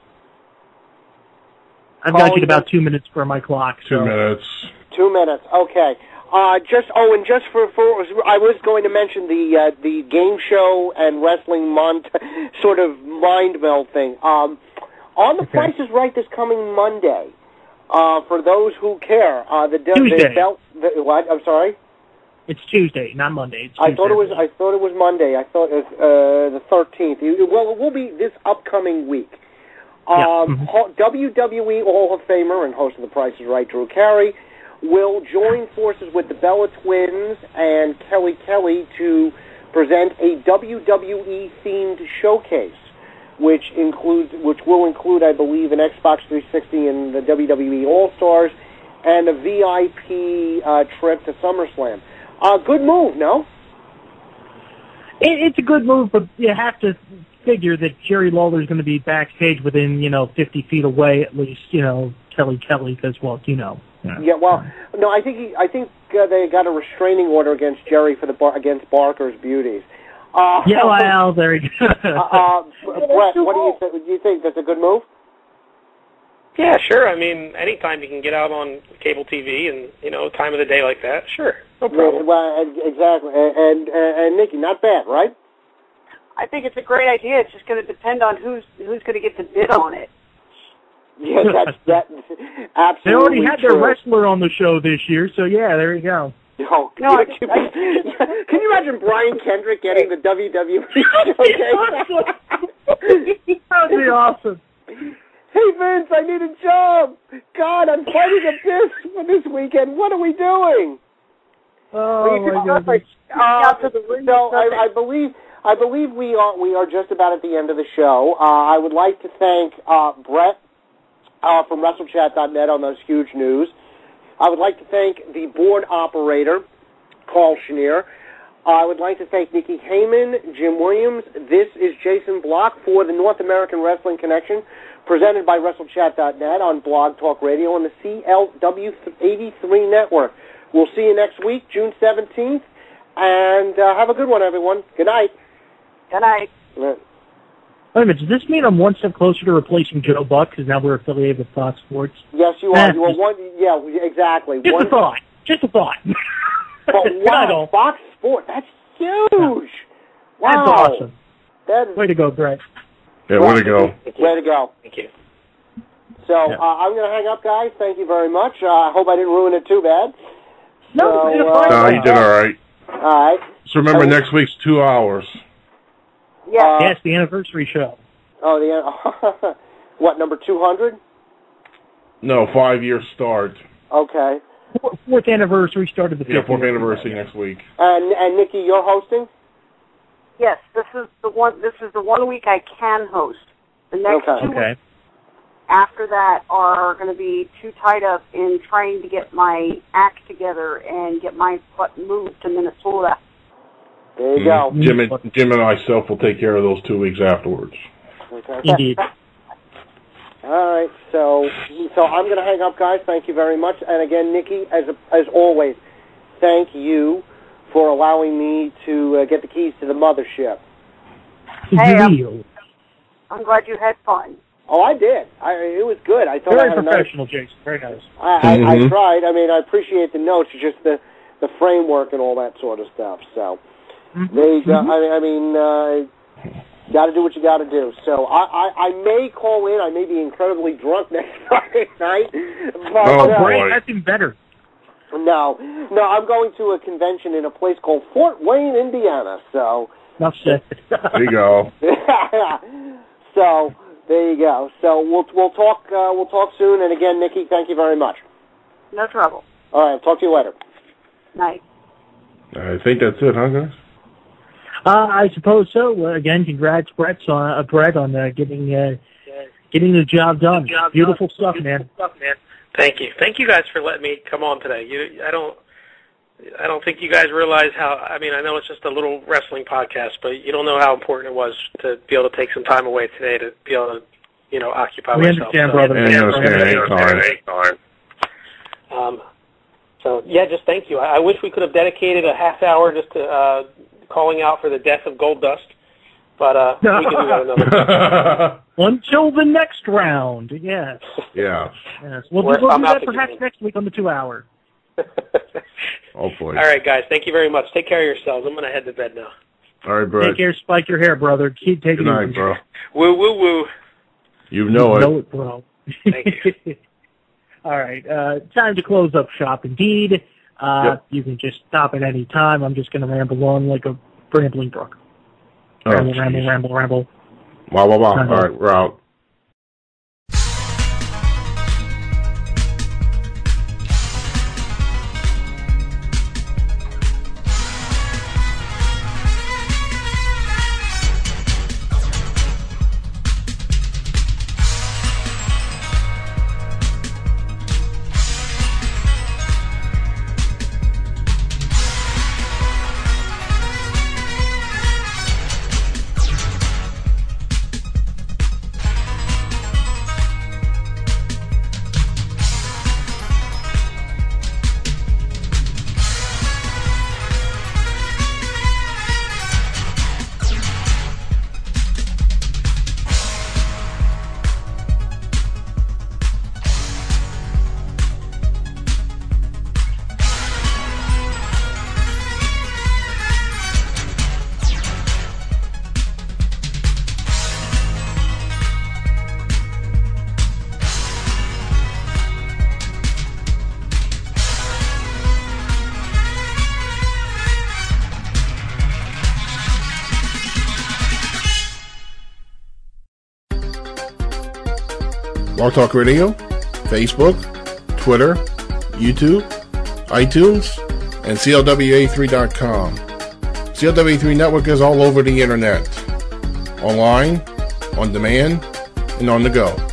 I've got you at about two minutes for my clock. Two so. minutes. Two minutes. Okay. Uh, just oh, and just for, for I was going to mention the uh, the game show and wrestling mont sort of mind meld thing. Um, on the okay. Price is Right this coming Monday. Uh, for those who care, uh, the Tuesday. The belt. The, what? I'm sorry. It's Tuesday, not Monday. It's I thought it was. I thought it was Monday. I thought it was uh, the thirteenth. Well, it will be this upcoming week. Um, yeah. mm-hmm. W W E Hall of Famer and host of The Price is Right, Drew Carey, will join forces with the Bella Twins and Kelly Kelly to present a W W E themed showcase, which includes, which will include, I believe, an Xbox three sixty and the W W E All Stars, and a V I P uh, trip to SummerSlam. Uh, good move, no? It, it's a good move, but you have to figure that Jerry Lawler's going to be backstage within, you know, fifty feet away at least, you know, Kelly Kelly, because, well, you know. Yeah, yeah well, no, I think he, I think uh, they got a restraining order against Jerry for the bar, against Barker's beauties. Uh, yeah, well, there you go. uh, uh, Brett, what do you think? Do you think that's a good move? Yeah, sure. I mean, anytime you can get out on cable T V and, you know, time of the day like that, sure. No problem. Well, exactly. And, and, and Nikki, not bad, right? I think it's a great idea. It's just going to depend on who's who's going to get the bid on it. Yeah, that's that. Absolutely. They already had true. their wrestler on the show this year, so yeah, there you go. No, can, No, you, I just- I just- can you imagine Brian Kendrick getting the W W E showcase? That would be awesome. Hey Vince, I need a job. God, I'm fighting a this for this weekend. What are we doing? Oh my goodness. Uh, so I, I believe I believe we are we are just about at the end of the show. Uh, I would like to thank uh, Brett uh, from WrestleChat dot net on those huge news. I would like to thank the board operator, Carl Schneer. I would like to thank Nikki Heyman, Jim Williams. This is Jason Block for the North American Wrestling Connection, presented by WrestleChat dot net on Blog Talk Radio and the C L W eighty-three network. We'll see you next week, June seventeenth, and uh, have a good one, everyone. Good night. Good night. Yeah. Wait a minute, does this mean I'm one step closer to replacing Joe Buck, because now we're affiliated with Fox Sports? Yes, you are. You are one. Yeah, exactly. Just one, a thought. Just a thought. But wow, Fox Sports, that's huge. Wow. That's awesome. That is, Way to go, Brett. Yeah, way to go. way to go. Thank you. So Yeah. uh, I'm going to hang up, guys. Thank you very much. Uh, I hope I didn't ruin it too bad. No, So, you did a uh, fine No, you did all right. All right. So remember, Um, next week's two hours. Yeah. Uh, Yes, the anniversary show. Oh, the what, number two hundred? No, five-year start. Okay. Four- Fourth anniversary started the Yeah, fiftieth. fourth anniversary next week. And, and Nikki, you're hosting? Yes, this is the one. This is the one week I can host. The next Okay. two Okay. weeks after that are going to be too tied up in trying to get my act together and get my butt moved to Minnesota. There you go. Mm, Jim and Jim and myself will take care of those two weeks afterwards. Okay. Indeed. All right, so so I'm going to hang up, guys. Thank you very much. And again, Nikki, as as always, thank you for allowing me to uh, get the keys to the mothership. Hey, I'm- Real. I'm glad you had fun. Oh, I did. I it was good. I thought Very I had a nice, professional, Jason. Very nice. I, I, I Mhm. tried. I mean, I appreciate the notes, just the the framework and all that sort of stuff. So Mhm. there you go. Mhm. I, I mean, uh, got to do what you got to do. So I, I I may call in. I may be incredibly drunk next Friday night. But, Oh, uh, Great, boy. that's even better. No, no, I'm going to a convention in a place called Fort Wayne, Indiana. So, Enough said. There you go. so there you go. So we'll we'll talk uh, we'll talk soon. And again, Nikki, thank you very much. No trouble. All right, I'll talk to you later. Night. I think that's it, huh, guys? Uh, I suppose so. Uh, again, congrats, Brett, on uh, Brett, on uh, getting uh, getting the job done. Job Beautiful done. stuff, Beautiful man. Stuff, man. Thank you. Thank you guys for letting me come on today. You, I don't, I don't think you guys realize how. I mean, I know it's just a little wrestling podcast, but you don't know how important it was to be able to take some time away today to be able to, you know, occupy We myself. understand, So- brother. And you understand, anytime. Um, so yeah, just thank you. I, I wish we could have dedicated a half hour just to uh, calling out for the death of Gold Dust, but uh, we can do that another time. Until the next round, yes. Yeah. yes. We'll, Where- do, we'll I'm do out that to perhaps get- next week on the two-hour. Hopefully. All right, guys. Thank you very much. Take care of yourselves. I'm going to head to bed now. All right, Brett. Take care, spike your hair, brother. Keep taking Good it night, easy. bro. Woo, woo, woo. You know it. know it, bro. Thank you. All right, uh, time to close up shop indeed. Uh, Yep. You can just stop at any time. I'm just going to ramble on like a rambling brook. Oh, Ramble, jeez. ramble, ramble, ramble. Wow, wow, wow. Uh-huh. All right, we're out. Blog Talk Radio, Facebook, Twitter, YouTube, iTunes, and C L W A three dot com. C L W A three Network is all over the internet. Online, on demand, and on the go.